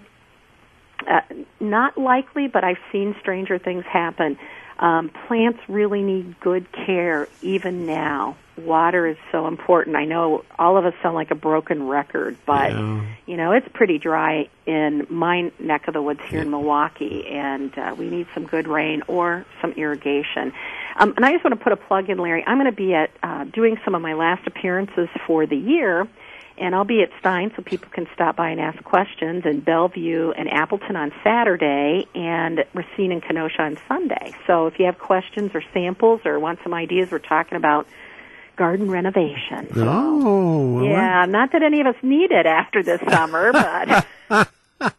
C: uh, not likely, but I've seen stranger things happen. Um, plants really need good care even now. Water is so important. I know all of us sound like a broken record, but,
B: Yeah.
C: you know, it's pretty dry in my neck of the woods here in Milwaukee, and uh, we need some good rain or some irrigation. Um, and I just want to put a plug in, Larry. I'm going to be at uh, doing some of my last appearances for the year and I'll be at Stein, so people can stop by and ask questions, and Bellevue and Appleton on Saturday, and Racine and Kenosha on Sunday. So if you have questions or samples or want some ideas, we're talking about garden renovation. So,
B: oh, well,
C: yeah, not that any of us need it after this summer, but...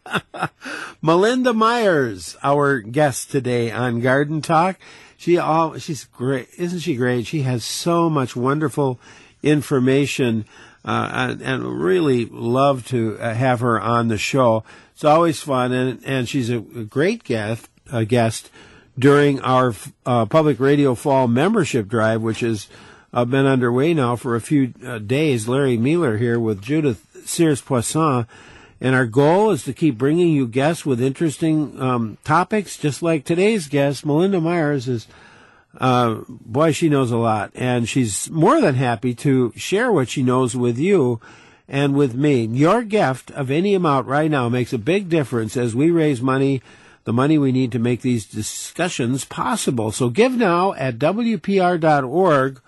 B: Melinda Myers, our guest today on Garden Talk. She all she's great, isn't she great? She has so much wonderful information, uh, and, and really love to have her on the show. It's always fun, and and she's a great guest a guest during our uh, public radio fall membership drive, which has uh, been underway now for a few uh, days. Larry Mueller here with Judith Sears Poisson. And our goal is to keep bringing you guests with interesting um, topics, just like today's guest, Melinda Myers is, uh, boy, she knows a lot. And she's more than happy to share what she knows with you and with me. Your gift of any amount right now makes a big difference as we raise money, the money we need to make these discussions possible. So give now at W P R dot org.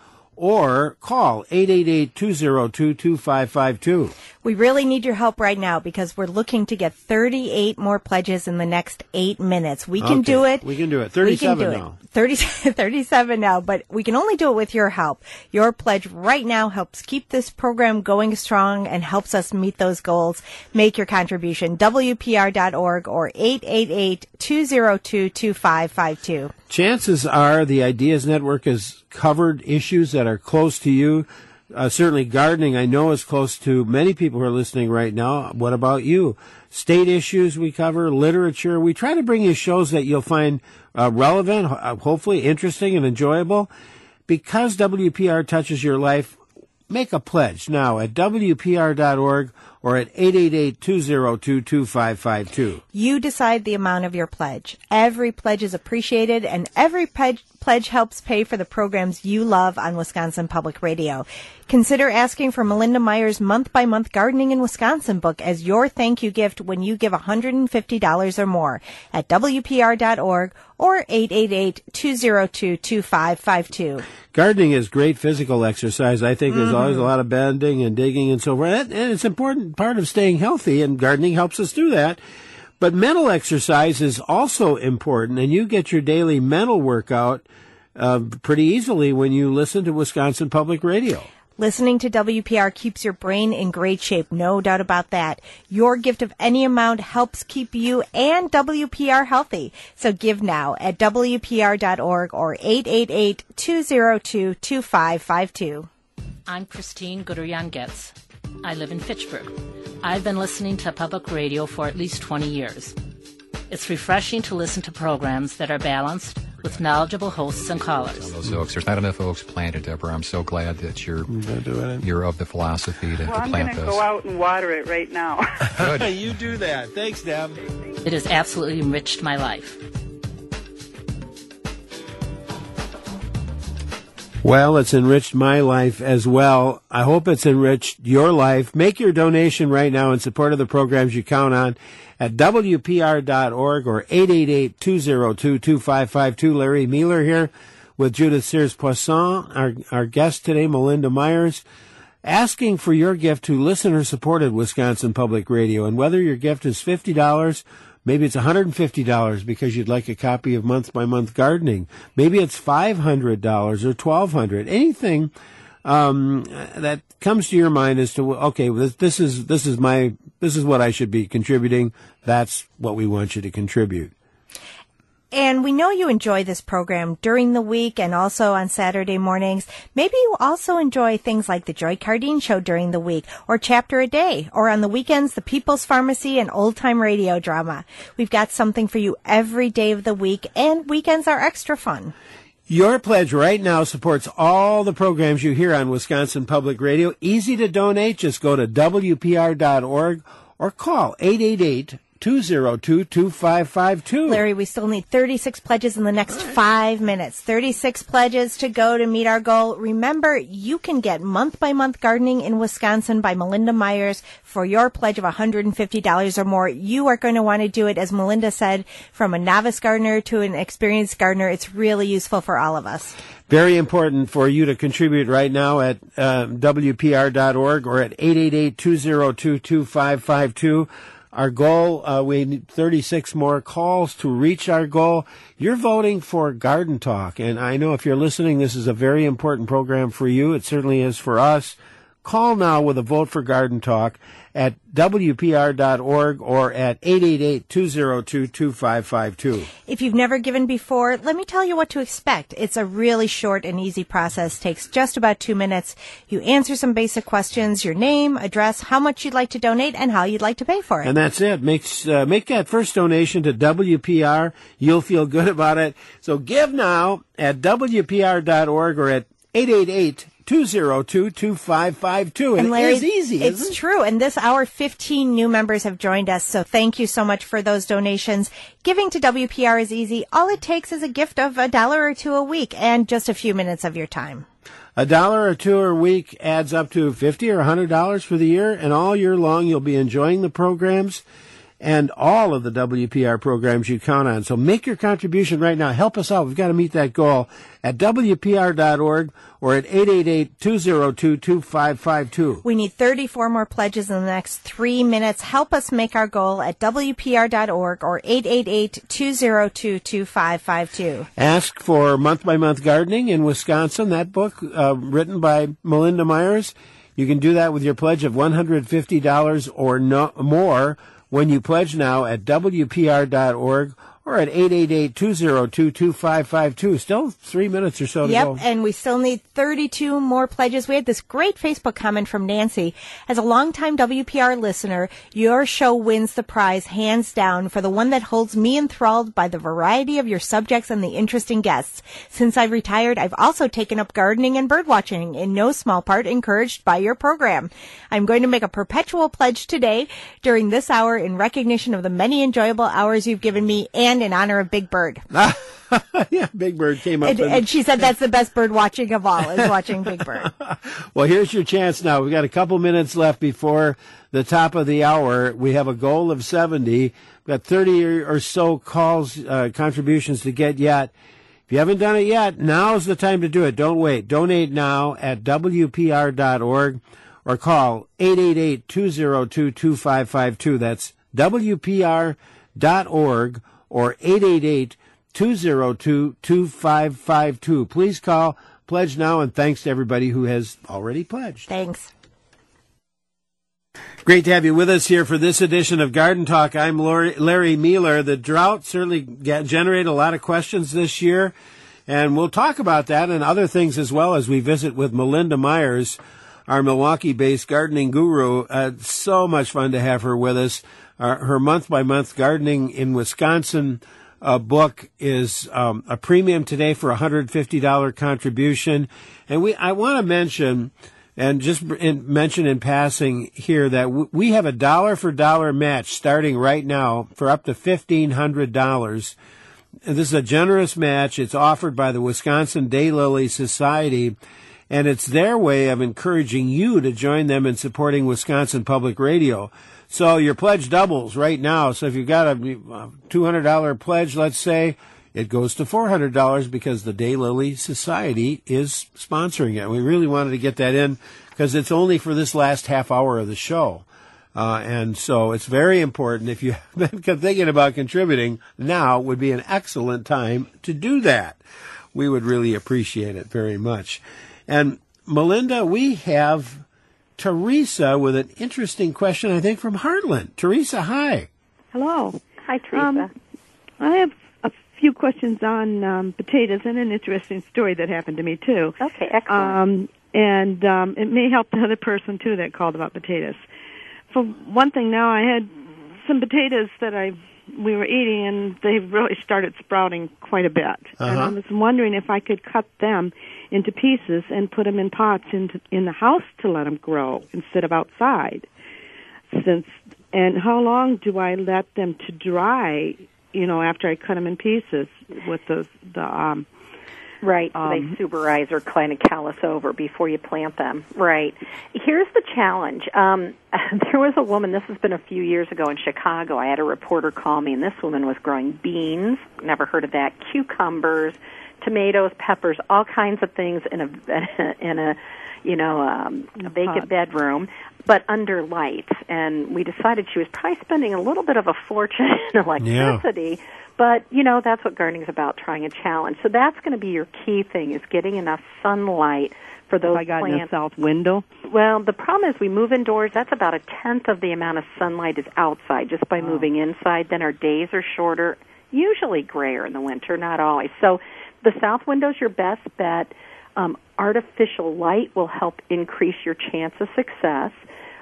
B: Or call eight eight eight, two zero two, two five five two.
E: We really need your help right now because we're looking to get thirty-eight more pledges in the next eight minutes. We can
B: okay.
E: do it.
B: We can do it. thirty-seven
E: we can do
B: now.
E: It. thirty, thirty-seven now, but we can only do it with your help. Your pledge right now helps keep this program going strong and helps us meet those goals. Make your contribution. W P R dot org or eight eight eight, two zero two, two five five two.
B: Chances are the Ideas Network has covered issues that are close to you. Uh, certainly gardening, I know, is close to many people who are listening right now. What about you? State issues we cover, literature. We try to bring you shows that you'll find uh, relevant, uh, hopefully interesting and enjoyable. Because W P R touches your life, make a pledge now at W P R dot org or at eight eight eight, two zero two, two five five two.
E: You decide the amount of your pledge. Every pledge is appreciated, and every pledge, pledge helps pay for the programs you love on Wisconsin Public Radio. Consider asking for Melinda Myers' month-by-month Gardening in Wisconsin book as your thank you gift when you give one hundred fifty dollars or more at W P R dot org or eight eight eight, two zero two, two five five two.
B: Gardening is great physical exercise. I think there's
E: Mm-hmm.
B: always a lot of bending and digging and so forth. And it's an important part of staying healthy, and gardening helps us do that. But mental exercise is also important, and you get your daily mental workout uh, pretty easily when you listen to Wisconsin Public Radio.
E: Listening to W P R keeps your brain in great shape, no doubt about that. Your gift of any amount helps keep you and W P R healthy. So give now at W P R dot org or eight eight eight, two zero two, two five five two.
N: I'm Christine Guderian-Getz. I live in Fitchburg. I've been listening to public radio for at least twenty years. It's refreshing to listen to programs that are balanced with knowledgeable hosts and callers.
O: Those oaks, there's not enough oaks planted, Deborah. I'm so glad that you're you're of the philosophy to,
P: well,
O: to
P: I'm
O: plant
P: going to
O: those.
P: go out and water it right now.
O: Good.
B: You do that. Thanks, Deb.
N: It has absolutely enriched my life.
B: Well, it's enriched my life as well. I hope it's enriched your life. Make your donation right now in support of the programs you count on at W P R dot org or eight eight eight, two zero two, two five five two. Larry Mueller here with Judith Sears Poisson, our, our guest today, Melinda Myers, asking for your gift to listener-supported Wisconsin Public Radio. And whether your gift is fifty dollars, maybe it's one hundred fifty dollars because you'd like a copy of Month by Month Gardening. Maybe it's five hundred dollars or twelve hundred dollars. Anything um, that comes to your mind as to, okay, this, this is this is my this is what I should be contributing. That's what we want you to contribute.
E: And we know you enjoy this program during the week and also on Saturday mornings. Maybe you also enjoy things like the Joy Cardine Show during the week or Chapter a Day, or on the weekends, the People's Pharmacy and Old Time Radio Drama. We've got something for you every day of the week, and weekends are extra fun.
B: Your pledge right now supports all the programs you hear on Wisconsin Public Radio. Easy to donate. Just go to W P R dot org or call eight eight eight, two zero two, two five five two.
E: Larry, we still need thirty-six pledges in the next five minutes. thirty-six pledges to go to meet our goal. Remember, you can get month-by-month gardening in Wisconsin by Melinda Myers for your pledge of one hundred fifty dollars or more. You are going to want to do it, as Melinda said, from a novice gardener to an experienced gardener. It's really useful for all of us.
B: Very important for you to contribute right now at uh, W P R dot org or at eight eight eight, two zero two, two five five two. Our goal, uh, we need thirty-six more calls to reach our goal. You're voting for Garden Talk, and I know if you're listening, this is a very important program for you. It certainly is for us. Call now with a vote for Garden Talk at W P R dot org or at eight eight eight, two zero two, two five five two.
E: If you've never given before, let me tell you what to expect. It's a really short and easy process. Takes just about two minutes. You answer some basic questions, your name, address, how much you'd like to donate, and how you'd like to pay for it.
B: And that's it. Make, uh, make that first donation to W P R. You'll feel good about it. So give now at W P R dot org or at eight eight eight, two zero two, two five five two. And,
E: and Larry,
B: it is easy,
E: It's
B: isn't it?
E: true. And this hour, fifteen new members have joined us. So thank you so much for those donations. Giving to W P R is easy. All it takes is a gift of a dollar or two a week and just a few minutes of your time.
B: A dollar or two a week adds up to fifty or one hundred dollars for the year. And all year long, you'll be enjoying the programs and all of the W P R programs you count on. So make your contribution right now. Help us out. We've got to meet that goal at W P R dot org or at eight eight eight, two zero two, two five five two.
E: We need thirty-four more pledges in the next three minutes. Help us make our goal at W P R dot org or eight eight eight, two zero two, two five five two.
B: Ask for Month by Month Gardening in Wisconsin, that book uh, written by Melinda Myers. You can do that with your pledge of one hundred fifty dollars or no, more when you pledge now at W P R dot org or at eight eight eight, two zero two, two five five two. Still three minutes or so to
E: yep,
B: go.
E: Yep, and we still need thirty-two more pledges. We had this great Facebook comment from Nancy. As a longtime W P R listener, your show wins the prize hands down for the one that holds me enthralled by the variety of your subjects and the interesting guests. Since I've retired, I've also taken up gardening and birdwatching, in no small part encouraged by your program. I'm going to make a perpetual pledge today during this hour in recognition of the many enjoyable hours you've given me and in honor of Big Bird.
B: Yeah, Big Bird came up.
E: And,
B: and,
E: and she said that's the best bird watching of all, is watching Big Bird.
B: Well, here's your chance now. We've got a couple minutes left before the top of the hour. We have a goal of seventy. We've got thirty or so calls, uh, contributions to get yet. If you haven't done it yet, now's the time to do it. Don't wait. Donate now at W P R dot org or call eight eight eight, two zero two, two five five two. That's W P R dot org or eight eight eight, two zero two, two five five two. Please call, pledge now, and thanks to everybody who has already pledged.
E: Thanks.
B: Great to have you with us here for this edition of Garden Talk. I'm Larry, Larry Mealer. The drought certainly get, generated a lot of questions this year, and we'll talk about that and other things as well as we visit with Melinda Myers, our Milwaukee-based gardening guru. Uh, so much fun to have her with us. Uh, her month-by-month Gardening in Wisconsin uh, book is um, a premium today for a one hundred fifty dollars contribution. And we, I want to mention, and just in, mention in passing here, that w- we have a dollar-for-dollar match starting right now for up to fifteen hundred dollars. And this is a generous match. It's offered by the Wisconsin Daylily Society, and it's their way of encouraging you to join them in supporting Wisconsin Public Radio. So your pledge doubles right now. So if you've got a two hundred dollars pledge, let's say, it goes to four hundred dollars because the Daylily Society is sponsoring it. We really wanted to get that in because it's only for this last half hour of the show. Uh, and so it's very important. If you have been thinking about contributing, now would be an excellent time to do that. We would really appreciate it very much. And Melinda, we have Teresa with an interesting question, I think, from Heartland. Teresa, hi.
Q: Hello.
K: Hi, Teresa.
Q: Um, I have a few questions on um, potatoes and an interesting story that happened to me, too.
K: Okay, excellent.
Q: Um, and um, it may help the other person, too, that called about potatoes. For one thing, now I had some potatoes that I we were eating, and they really started sprouting quite a bit. Uh-huh. And I was wondering if I could cut them into pieces and put them in pots into, in the house to let them grow instead of outside, since and how long do I let them to dry, you know, after I cut them in pieces with the, the um,
C: Right, so
Q: Um,
C: they suberize or kind of callus over before you plant them. Right. Here's the challenge. Um, there was a woman, this has been a few years ago in Chicago, I had a reporter call me, and this woman was growing beans, never heard of that, cucumbers, tomatoes, peppers, all kinds of things in a, in a you know, um, a vacant bedroom, but under lights. And we decided she was probably spending a little bit of a fortune in electricity. Yeah. But, you know, that's what gardening's about, trying a challenge. So that's going to be your key thing, is getting enough sunlight for those
Q: I got
C: plants.
Q: in a south window?
C: Well, the problem is we move indoors. That's about a tenth of the amount of sunlight is outside just by oh. moving inside. Then our days are shorter, usually grayer in the winter, not always. So the south window's your best bet. Um, artificial light will help increase your chance of success.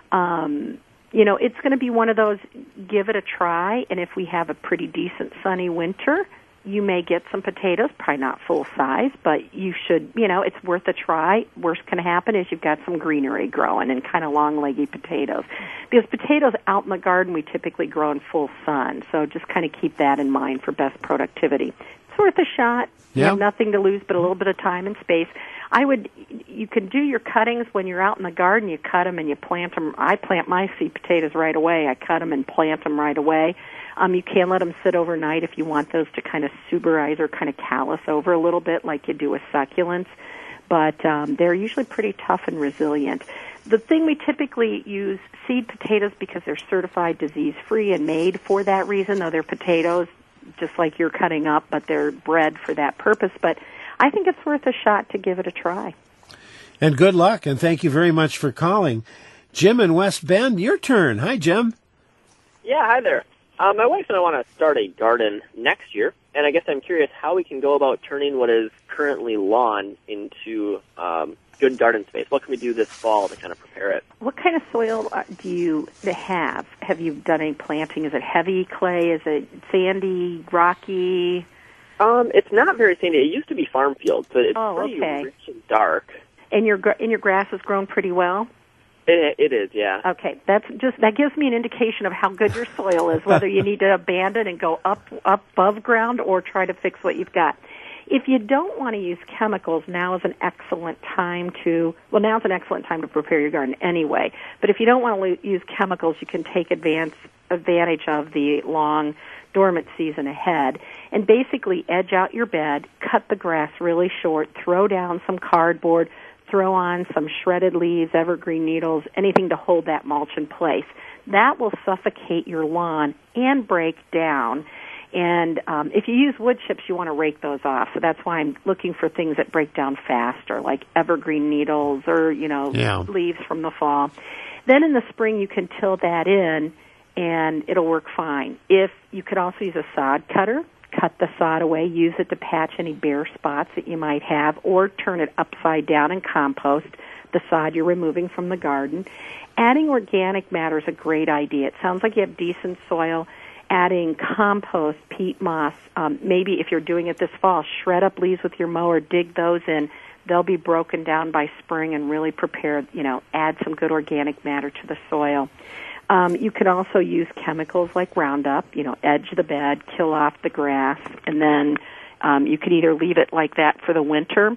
C: Um You know, it's going to be one of those, give it a try, and if we have a pretty decent sunny winter, you may get some potatoes, probably not full size, but you should, you know, it's worth a try. Worst can happen is you've got some greenery growing and kind of long, leggy potatoes. Because potatoes out in the garden, we typically grow in full sun, so just kind of keep that in mind for best productivity. It's worth a shot. You
B: Yep.
C: have nothing to lose but a little bit of time and space. I would, you can do your cuttings when you're out in the garden. You cut them and you plant them. I plant my sweet potatoes right away. I cut them and plant them right away. Um, you can let them sit overnight if you want those to kind of suberize or kind of callus over a little bit like you do with succulents. But um, they're usually pretty tough and resilient. The thing we typically use seed potatoes because they're certified disease-free and made for that reason, though they're potatoes just like you're cutting up, but they're bred for that purpose. But I think it's worth a shot to give it a try.
B: And good luck, and thank you very much for calling. Jim in West Bend, your turn. Hi, Jim.
R: Yeah, hi there. Uh, my wife and I want to start a garden next year, and I guess I'm curious how we can go about turning what is currently lawn into um, good garden space. What can we do this fall to kind of prepare it?
C: What kind of soil do you have? Have you done any planting? Is it heavy clay? Is it sandy, rocky?
R: Um, it's not very sandy. It used to be farm fields, but it's
C: oh,
R: pretty
C: okay.
R: rich and dark.
C: And your and your grass has grown pretty well?
R: It, it is, yeah.
C: Okay, that's just that gives me an indication of how good your soil is, whether you need to abandon and go up up above ground or try to fix what you've got. If you don't want to use chemicals, now is an excellent time to, well, now is an excellent time to prepare your garden anyway. But if you don't want to use chemicals, you can take advance, advantage of the long dormant season ahead and basically edge out your bed, cut the grass really short, throw down some cardboard, throw on some shredded leaves, evergreen needles, anything to hold that mulch in place. That will suffocate your lawn and break down. And um, if you use wood chips, you want to rake those off. So that's why I'm looking for things that break down faster, like evergreen needles or, you know,
B: yeah.
C: leaves from the fall. Then in the spring, you can till that in, and it'll work fine. If you could also use a sod cutter, cut the sod away, use it to patch any bare spots that you might have, or turn it upside down and compost the sod you're removing from the garden. Adding organic matter is a great idea. It sounds like you have decent soil. Adding compost, peat moss, um, maybe if you're doing it this fall, shred up leaves with your mower, dig those in. They'll be broken down by spring and really prepare, you know, add some good organic matter to the soil. Um, you can also use chemicals like Roundup, you know, edge the bed, kill off the grass, and then um, you could either leave it like that for the winter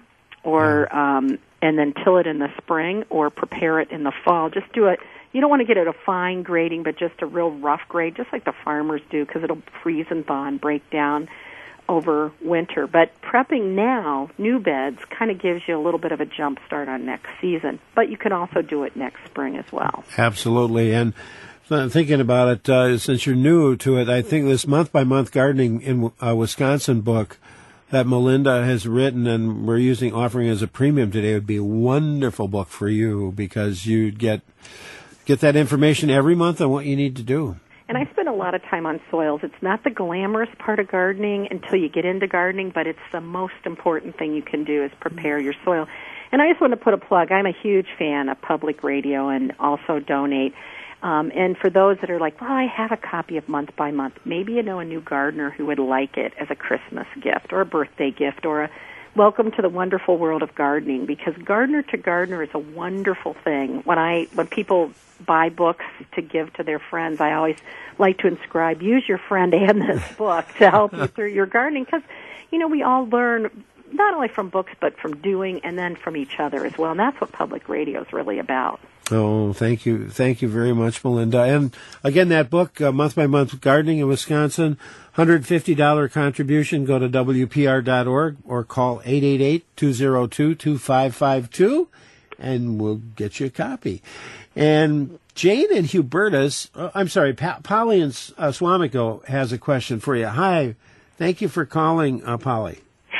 C: or um, and then till it in the spring or prepare it in the fall. Just do it. You don't want to get it a fine grading, but just a real rough grade, just like the farmers do, because it'll freeze and thaw and break down over winter. But prepping now, new beds, kind of gives you a little bit of a jump start on next season. But you can also do it next spring as well.
B: Absolutely. And thinking about it, uh, since you're new to it, I think this month-by-month gardening in uh, Wisconsin book that Melinda has written and we're using offering as a premium today would be a wonderful book for you because you'd get get that information every month on what you need to do.
C: And I spend a lot of time on soils. It's not the glamorous part of gardening until you get into gardening, but it's the most important thing you can do is prepare your soil. And I just want to put a plug. I'm a huge fan of public radio and also donate. Um, and for those that are like, well, I have a copy of Month by Month, maybe you know a new gardener who would like it as a Christmas gift or a birthday gift or a welcome to the wonderful world of gardening, because gardener to gardener is a wonderful thing. When I when people buy books to give to their friends, I always like to inscribe, use your friend and this book to help you through your gardening, because, you know, we all learn not only from books but from doing and then from each other as well, and that's what public radio is really about.
B: Oh, thank you. Thank you very much, Melinda. And again, that book, uh, Month by Month Gardening in Wisconsin, one hundred fifty dollars contribution. Go to W P R dot org or call eight eight eight, two oh two, two five five two, and we'll get you a copy. And Jane and Hubertus, uh, I'm sorry, pa- Polly in uh, Swamico has a question for you. Hi. Thank you for calling, uh, Polly.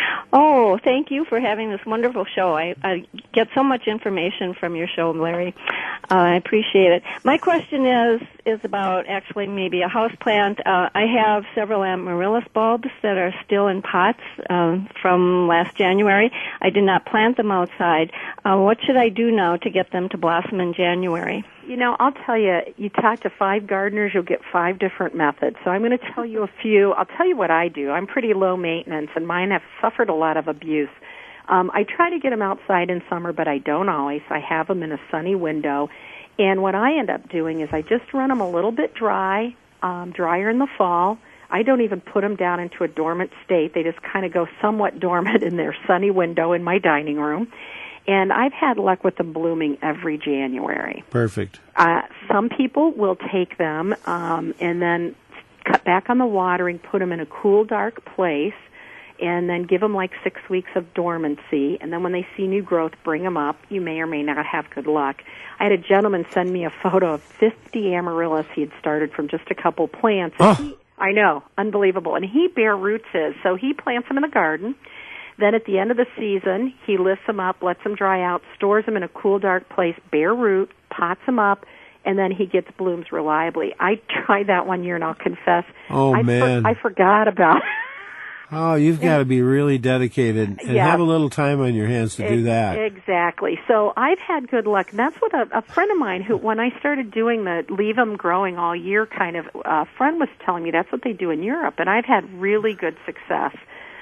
S: Oh, thank you for having this wonderful show. I, I get so much information from your show, Larry. Uh, I appreciate it. My question is is about actually maybe a house plant. Uh, I have several amaryllis bulbs that are still in pots um, from last January. I did not plant them outside. Uh, what should I do now to get them to blossom in January?
C: You know, I'll tell you, you talk to five gardeners, you'll get five different methods. So I'm going to tell you a few. I'll tell you what I do. I'm pretty low maintenance, and mine have suffered a lot of abuse. Um, I try to get them outside in summer, but I don't always. I have them in a sunny window. And what I end up doing is I just run them a little bit dry, um, drier in the fall. I don't even put them down into a dormant state. They just kind of go somewhat dormant in their sunny window in my dining room. And I've had luck with them blooming every January.
B: Perfect.
C: Uh, some people will take them um, and then cut back on the watering, put them in a cool, dark place, and then give them like six weeks of dormancy. And then when they see new growth, bring them up. You may or may not have good luck. I had a gentleman send me a photo of fifty amaryllis he had started from just a couple plants.
B: Oh.
C: He, I know, unbelievable. And he bare roots his, so he plants them in the garden. Then at the end of the season, he lifts them up, lets them dry out, stores them in a cool, dark place, bare root, pots them up, and then he gets blooms reliably. I tried that one year, and I'll confess,
B: Oh,
C: I
B: man.
C: For, I forgot about it.
B: Oh, you've got to be really dedicated and
C: Yeah.
B: have a little time on your hands to do
C: Ex-
B: that.
C: Exactly. So I've had good luck. And that's what a, a friend of mine who, when I started doing the leave them growing all year kind of, a friend was telling me that's what they do in Europe. And I've had really good success.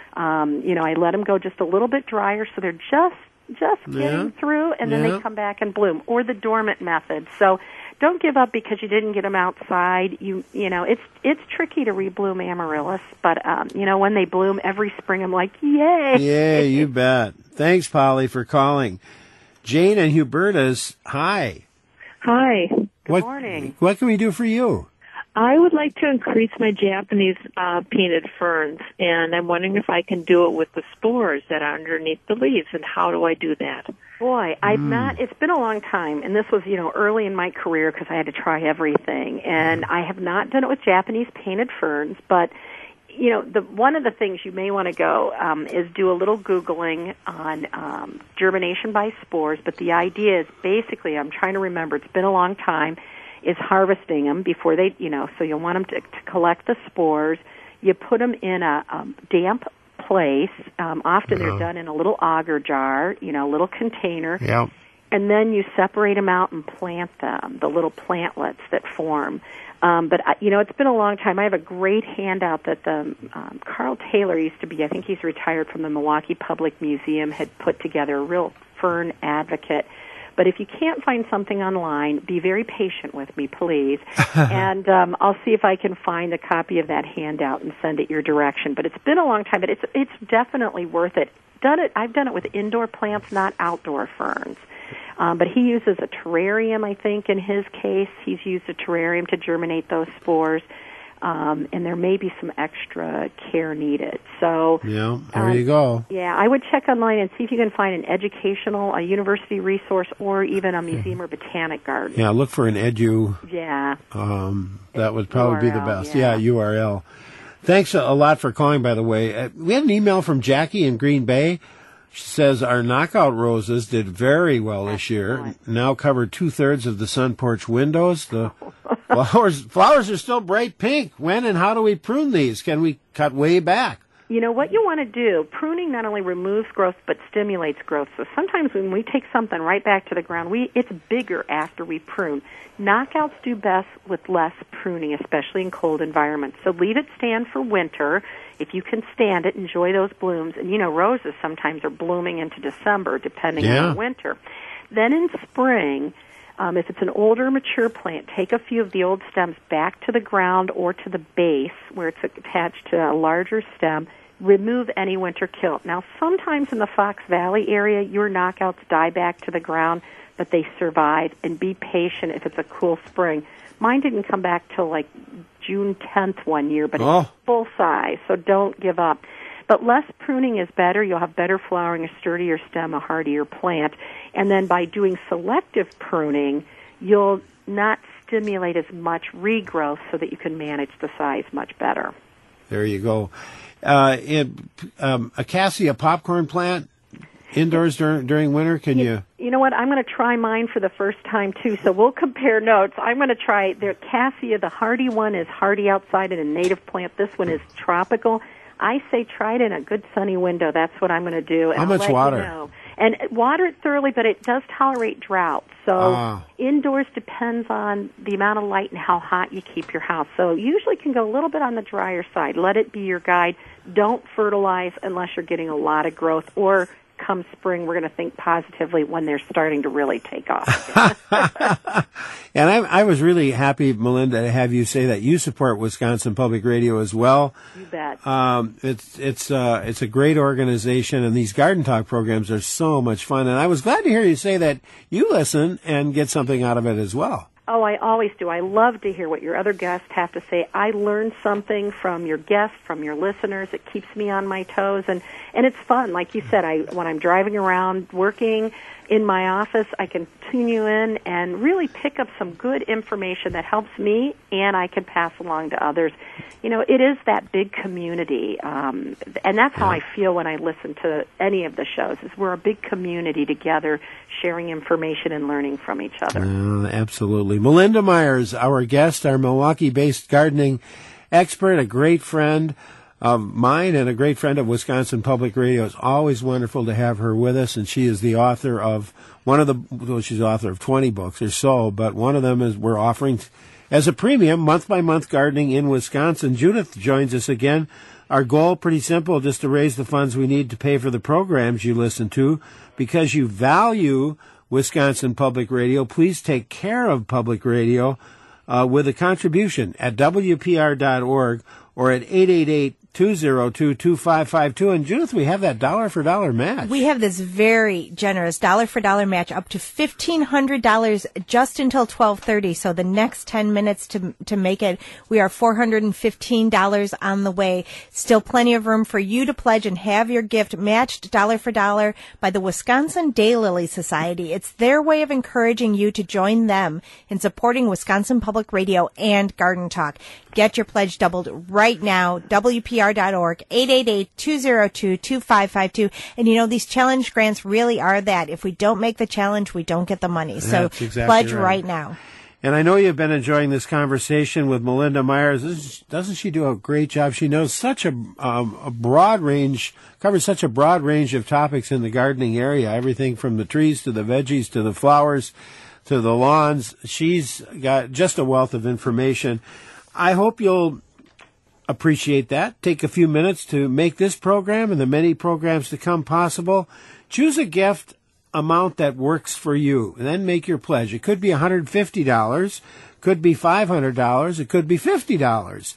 C: Um, you know, I let them go just a little bit drier so they're just just getting
B: Yeah.
C: through, and then
B: Yeah.
C: they come back and bloom, or the dormant method. So don't give up because you didn't get them outside. You you know, it's it's tricky to rebloom amaryllis, but um, you know, when they bloom every spring, I'm like, yay!
B: Yeah, you bet. Thanks, Polly, for calling. Jane and Hubertus, hi.
T: Hi.
C: Good
B: what,
C: morning.
B: What can we do for you?
T: I would like to increase my Japanese uh, painted ferns, and I'm wondering if I can do it with the spores that are underneath the leaves, and how do I do that?
C: Boy, I've
T: Mm.
C: not, it's been a long time, and this was, you know, early in my career because I had to try everything, and I have not done it with Japanese painted ferns, but, you know, the one of the things you may want to go um, is do a little Googling on um, germination by spores, but the idea is basically, I'm trying to remember, it's been a long time, is harvesting them before they, you know, so you'll want them to, to collect the spores. You put them in a um, damp place. Um, often
B: Uh-huh.
C: they're done in a little agar jar, you know, a little container.
B: Yeah.
C: And then you separate them out and plant them, the little plantlets that form. Um, but, uh, you know, it's been a long time. I have a great handout that the um, Carl Taylor used to be, I think he's retired from the Milwaukee Public Museum, had put together, a real fern advocate. But if you can't find something online, be very patient with me, please. and um, I'll see if I can find a copy of that handout and send it your direction. But it's been a long time, but it's it's definitely worth it. Done it. I've done it with indoor plants, not outdoor ferns. Um, but he uses a terrarium, I think, in his case. He's used a terrarium to germinate those spores. Um, and there may be some extra care needed. So,
B: Yeah, there
C: um,
B: you go.
C: yeah, I would check online and see if you can find an educational, a university resource, or even a museum or botanic garden.
B: Yeah, look for an edu.
C: Yeah.
B: Um, that would probably be the
C: U R L,
B: best. Yeah, U R L. Thanks a, a lot for calling, by the way. Uh, we had an email from Jackie in Green Bay. She says our knockout roses did very well this year. Now cover two-thirds of the sun porch windows. The flowers flowers are still bright pink. When and how do we prune these? Can we cut way back?
C: You know, what you want to do, pruning not only removes growth but stimulates growth. So sometimes when we take something right back to the ground, we it's bigger after we prune. Knockouts do best with less pruning, especially in cold environments. So leave it stand for winter. If you can stand it, enjoy those blooms. And, you know, roses sometimes are blooming into December, depending
B: Yeah.
C: on the winter. Then in spring, um, if it's an older, mature plant, take a few of the old stems back to the ground or to the base where it's attached to a larger stem. Remove any winter kill. Now, sometimes in the Fox Valley area, your knockouts die back to the ground, but they survive. And be patient if it's a cool spring. Mine didn't come back till like June tenth one year, but
B: Oh.
C: it's full size, so don't give up. But less pruning is better. You'll have better flowering, a sturdier stem, a hardier plant. And then by doing selective pruning, you'll not stimulate as much regrowth so that you can manage the size much better.
B: There you go. Uh, it, um, a cassia popcorn plant indoors during, during winter, can you?
C: You know what? I'm going to try mine for the first time, too, so we'll compare notes. I'm going to try the cassia. The hardy one is hardy outside and a native plant. This one is tropical. I say try it in a good sunny window. That's what I'm going to do. And
B: How
C: I'll
B: much
C: let you
B: water?
C: know. And water it thoroughly, but it does tolerate drought. So
B: Ah.
C: indoors depends on the amount of light and how hot you keep your house. So usually can go a little bit on the drier side. Let it be your guide. Don't fertilize unless you're getting a lot of growth, or come spring, we're going to think positively when they're starting to really take off.
B: And I, I was really happy, Melinda, to have you say that you support Wisconsin Public Radio as well.
C: You bet.
B: Um, it's it's uh, it's a great organization, and these Garden Talk programs are so much fun. And I was glad to hear you say that you listen and get something out of it as well.
C: Oh, I always do. I love to hear what your other guests have to say. I learn something from your guests, from your listeners. It keeps me on my toes, and, and it's fun. Like you said, I when I'm driving around working in my office, I can tune you in and really pick up some good information that helps me, and I can pass along to others. You know, it is that big community, um, and that's how I feel when I listen to any of the shows, is we're a big community together, sharing information and learning from each other.
B: Uh, absolutely. Melinda Myers, our guest, our Milwaukee-based gardening expert, a great friend of mine and a great friend of Wisconsin Public Radio. It's always wonderful to have her with us, and she is the author of one of the, well, she's the author of twenty books or so, but one of them is we're offering as a premium month-by-month gardening in Wisconsin. Judith joins us again. Our goal, pretty simple, just to raise the funds we need to pay for the programs you listen to. Because you value Wisconsin Public Radio, please take care of public radio uh, with a contribution at W P R dot org or at eight eight eight, two oh two, two five five two. And Judith, we have that dollar for dollar match.
E: We have this very generous dollar for dollar match up to fifteen hundred dollars just until twelve thirty. So the next ten minutes to to make it, we are four hundred fifteen dollars on the way. Still plenty of room for you to pledge and have your gift matched dollar for dollar by the Wisconsin Daylily Society. It's their way of encouraging you to join them in supporting Wisconsin Public Radio and Garden Talk. Get your pledge doubled right now. W P R dot org, eight eight eight, two oh two, two five five two. And you know, these challenge grants really are that. If we don't make the challenge, we don't get the money. So
B: That's exactly
E: pledge
B: right.
E: right now.
B: And I know you've been enjoying this conversation with Melinda Myers. This- Doesn't she do a great job? She knows such a, um, a broad range, covers such a broad range of topics in the gardening area, everything from the trees to the veggies to the flowers to the lawns. She's got just a wealth of information. I hope you'll appreciate that. Take a few minutes to make this program and the many programs to come possible. Choose a gift amount that works for you, and then make your pledge. It could be one hundred fifty dollars, could be five hundred dollars, it could be fifty dollars.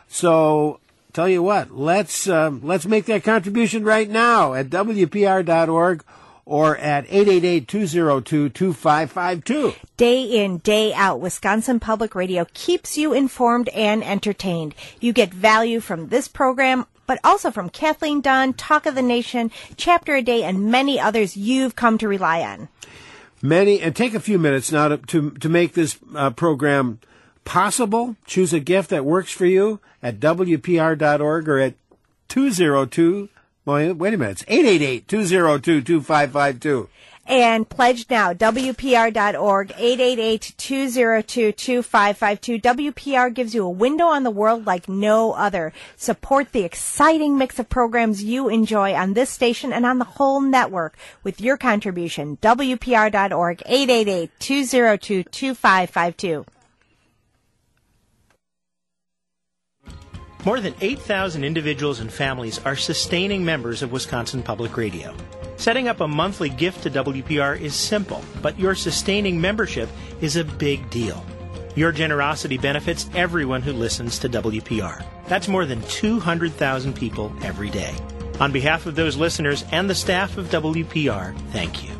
B: So, tell you what, let's um, let's make that contribution right now at W P R dot org or at eight eight eight, two oh two, two five five two.
E: Day in, day out, Wisconsin Public Radio keeps you informed and entertained. You get value from this program, but also from Kathleen Dunn, Talk of the Nation, Chapter a Day, and many others you've come to rely on.
B: Many, and take a few minutes now to to, to make this uh, program possible. Choose a gift that works for you at W P R dot org or at two oh two, well, wait a minute, it's eight eight eight, two oh two, two five five two.
E: And pledge now, W P R dot org, eight eight eight, two oh two, two five five two. W P R gives you a window on the world like no other. Support the exciting mix of programs you enjoy on this station and on the whole network with your contribution. W P R dot org, eight eight eight, two oh two, two five five two.
U: More than eight thousand individuals and families are sustaining members of Wisconsin Public Radio. Setting up a monthly gift to W P R is simple, but your sustaining membership is a big deal. Your generosity benefits everyone who listens to W P R. That's more than two hundred thousand people every day. On behalf of those listeners and the staff of W P R, thank you.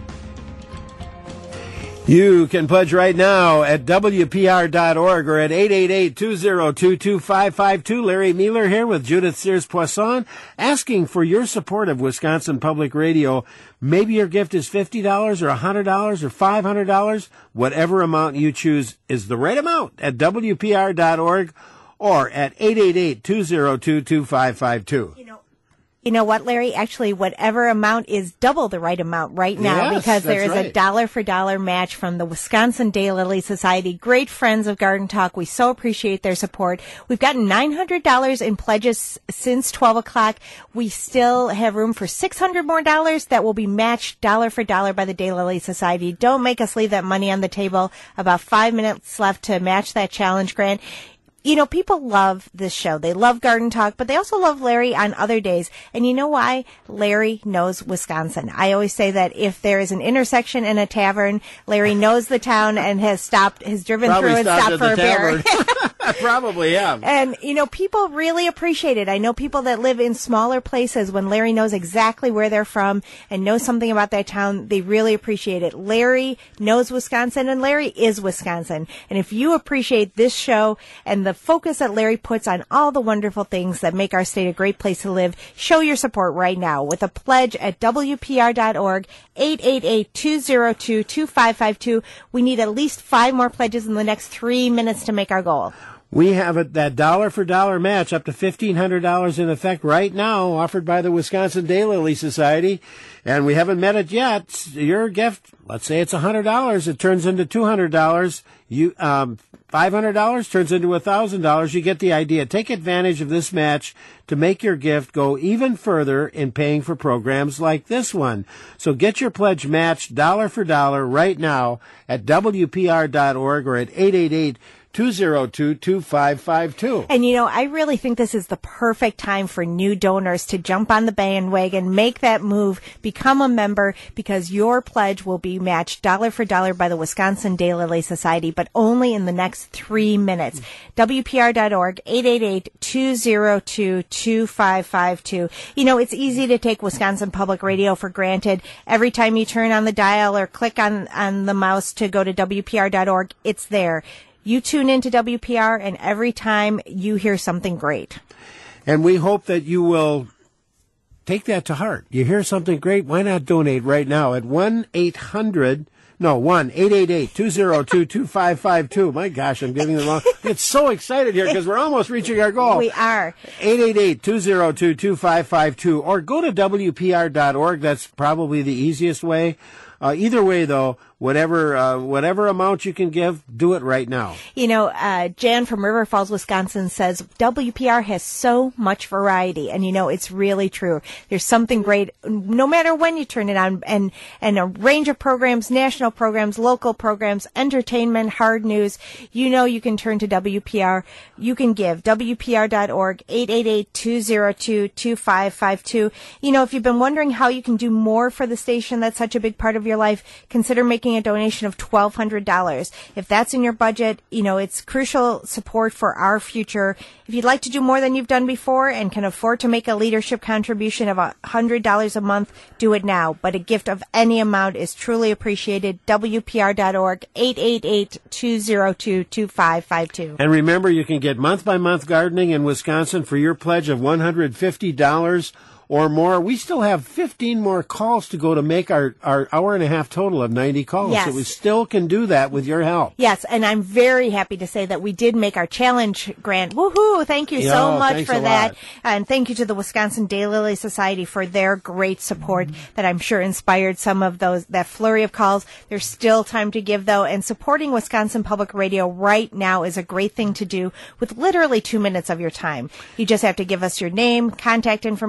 B: You can pledge right now at W P R dot org or at eight eight eight, two zero two, two five five two. Larry Mueller here with Judith Sears-Poisson, asking for your support of Wisconsin Public Radio. Maybe your gift is fifty dollars or one hundred dollars or five hundred dollars. Whatever amount you choose is the right amount at W P R dot org or at eight eight eight, two zero two, two five five two.
E: You know what, Larry? Actually, whatever amount is double the right amount right now,
B: Yes,
E: because there is
B: that's right.
E: a dollar for dollar match from the Wisconsin Daylily Society. Great friends of Garden Talk. We so appreciate their support. We've gotten nine hundred dollars in pledges since twelve o'clock. We still have room for six hundred more dollars that will be matched dollar for dollar by the Daylily Society. Don't make us leave that money on the table. About five minutes left to match that challenge grant. You know, people love this show. They love Garden Talk, but they also love Larry on other days. And you know why? Larry knows Wisconsin. I always say that if there is an intersection and a tavern, Larry knows the town and has stopped, has driven
B: Probably
E: through and
B: stopped
E: stopped
B: at
E: for
B: the
E: a beer.
B: tavern. Probably, yeah.
E: And, you know, people really appreciate it. I know people that live in smaller places, when Larry knows exactly where they're from and knows something about that town, they really appreciate it. Larry knows Wisconsin, and Larry is Wisconsin. And if you appreciate this show and the focus that Larry puts on all the wonderful things that make our state a great place to live, show your support right now with a pledge at W P R dot org, eight eight eight, two zero two, two five five two. We need at least five more pledges in the next three minutes to make our goal.
B: We have it, that dollar for dollar match up to fifteen hundred dollars in effect right now, offered by the Wisconsin Daylily Society, and we haven't met it yet. Your gift, let's say it's one hundred dollars, it turns into two hundred dollars. You, um, five hundred dollars turns into one thousand dollars. You get the idea. Take advantage of this match to make your gift go even further in paying for programs like this one. So get your pledge matched dollar for dollar right now at W P R dot org or at eight eight eight, two zero two, two five five two.
E: And, you know, I really think this is the perfect time for new donors to jump on the bandwagon, make that move, become a member, because your pledge will be matched dollar for dollar by the Wisconsin Daylily Society, but only in the next three minutes. W P R dot org, eight eight eight, two zero two, two five five two. You know, it's easy to take Wisconsin Public Radio for granted. Every time you turn on the dial or click on, on the mouse to go to W P R dot org, it's there. You tune into W P R, and every time you hear something great.
B: And we hope that you will take that to heart. You hear something great, why not donate right now at one eight hundred, no, one eight eight eight, two zero two, two five five two. My gosh, I'm getting the wrong. It's so excited here because we're almost reaching our goal.
E: We are.
B: eight eight eight, two zero two, two five five two. Or go to W P R dot org. That's probably the easiest way. Uh, either way, though, whatever uh, whatever amount you can give, do it right now.
E: You know, uh, Jan from River Falls, Wisconsin says W P R has so much variety, and you know, it's really true. There's something great no matter when you turn it on, and, and a range of programs, national programs, local programs, entertainment, hard news. You know, you can turn to W P R. You can give W P R dot org, eight eight eight, two zero two, two five five two. You know, if you've been wondering how you can do more for the station that's such a big part of your life, consider making a donation of twelve hundred dollars. If that's in your budget, you know, it's crucial support for our future. If you'd like to do more than you've done before and can afford to make a leadership contribution of one hundred dollars a month, do it now. But a gift of any amount is truly appreciated. W P R dot org, eight eight eight, two zero two, two five five two.
B: And remember, you can get month-by-month gardening in Wisconsin for your pledge of one hundred fifty dollars or more. We still have fifteen more calls to go to make our, our hour and a half total of ninety calls.
E: Yes.
B: So we still can do that with your help.
E: Yes, and I'm very happy to say that we did make our challenge grant. Woohoo! Thank you so
B: Yo,
E: much
B: thanks
E: for
B: a
E: that.
B: lot.
E: And thank you to the Wisconsin Daylily Society for their great support
B: Mm-hmm.
E: that I'm sure inspired some of those, that flurry of calls. There's still time to give, though, and supporting Wisconsin Public Radio right now is a great thing to do with literally two minutes of your time. You just have to give us your name, contact information,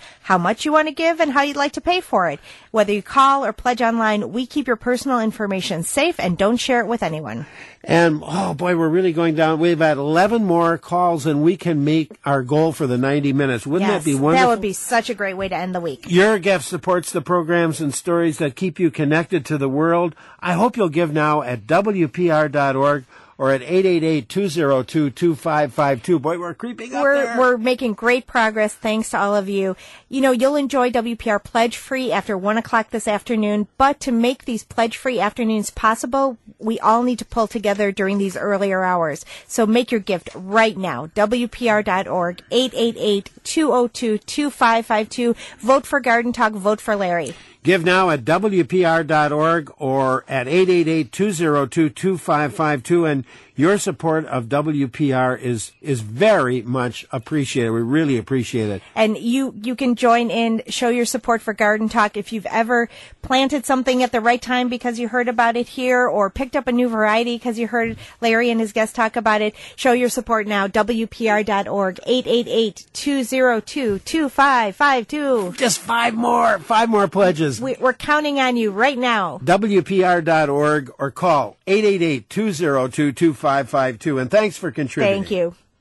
E: how much you want to give and how you'd like to pay for it. Whether you call or pledge online, we keep your personal information safe and don't share it with anyone.
B: And, oh, boy, we're really going down. We've had eleven more calls, and we can make our goal for the ninety minutes. Wouldn't
E: yes,
B: that be wonderful?
E: That would be such a great way to end the week.
B: Your gift supports the programs and stories that keep you connected to the world. I hope you'll give now at W P R dot org or at eight eight eight, two oh two, two five five two. Boy, we're creeping up
E: we're,
B: there.
E: We're making great progress thanks to all of you. You know, you'll enjoy W P R Pledge Free after one o'clock this afternoon, but to make these Pledge Free afternoons possible, we all need to pull together during these earlier hours. So make your gift right now. W P R dot org, eight eight eight, two oh two, two five five two. Vote for Garden Talk. Vote for Larry.
B: Give now at W P R dot org or at eight eight eight, two oh two, two five five two. And your support of W P R is is very much appreciated. We really appreciate it.
E: And you, you can join in, show your support for Garden Talk. If you've ever planted something at the right time because you heard about it here, or picked up a new variety because you heard Larry and his guests talk about it, show your support now. W P R dot org, eight eight eight, two oh two, two five five two.
B: Just five more, five more pledges.
E: We, we're counting on you right now.
B: W P R dot org or call eight eight eight, two oh two, two five five two. And thanks for contributing.
E: Thank you.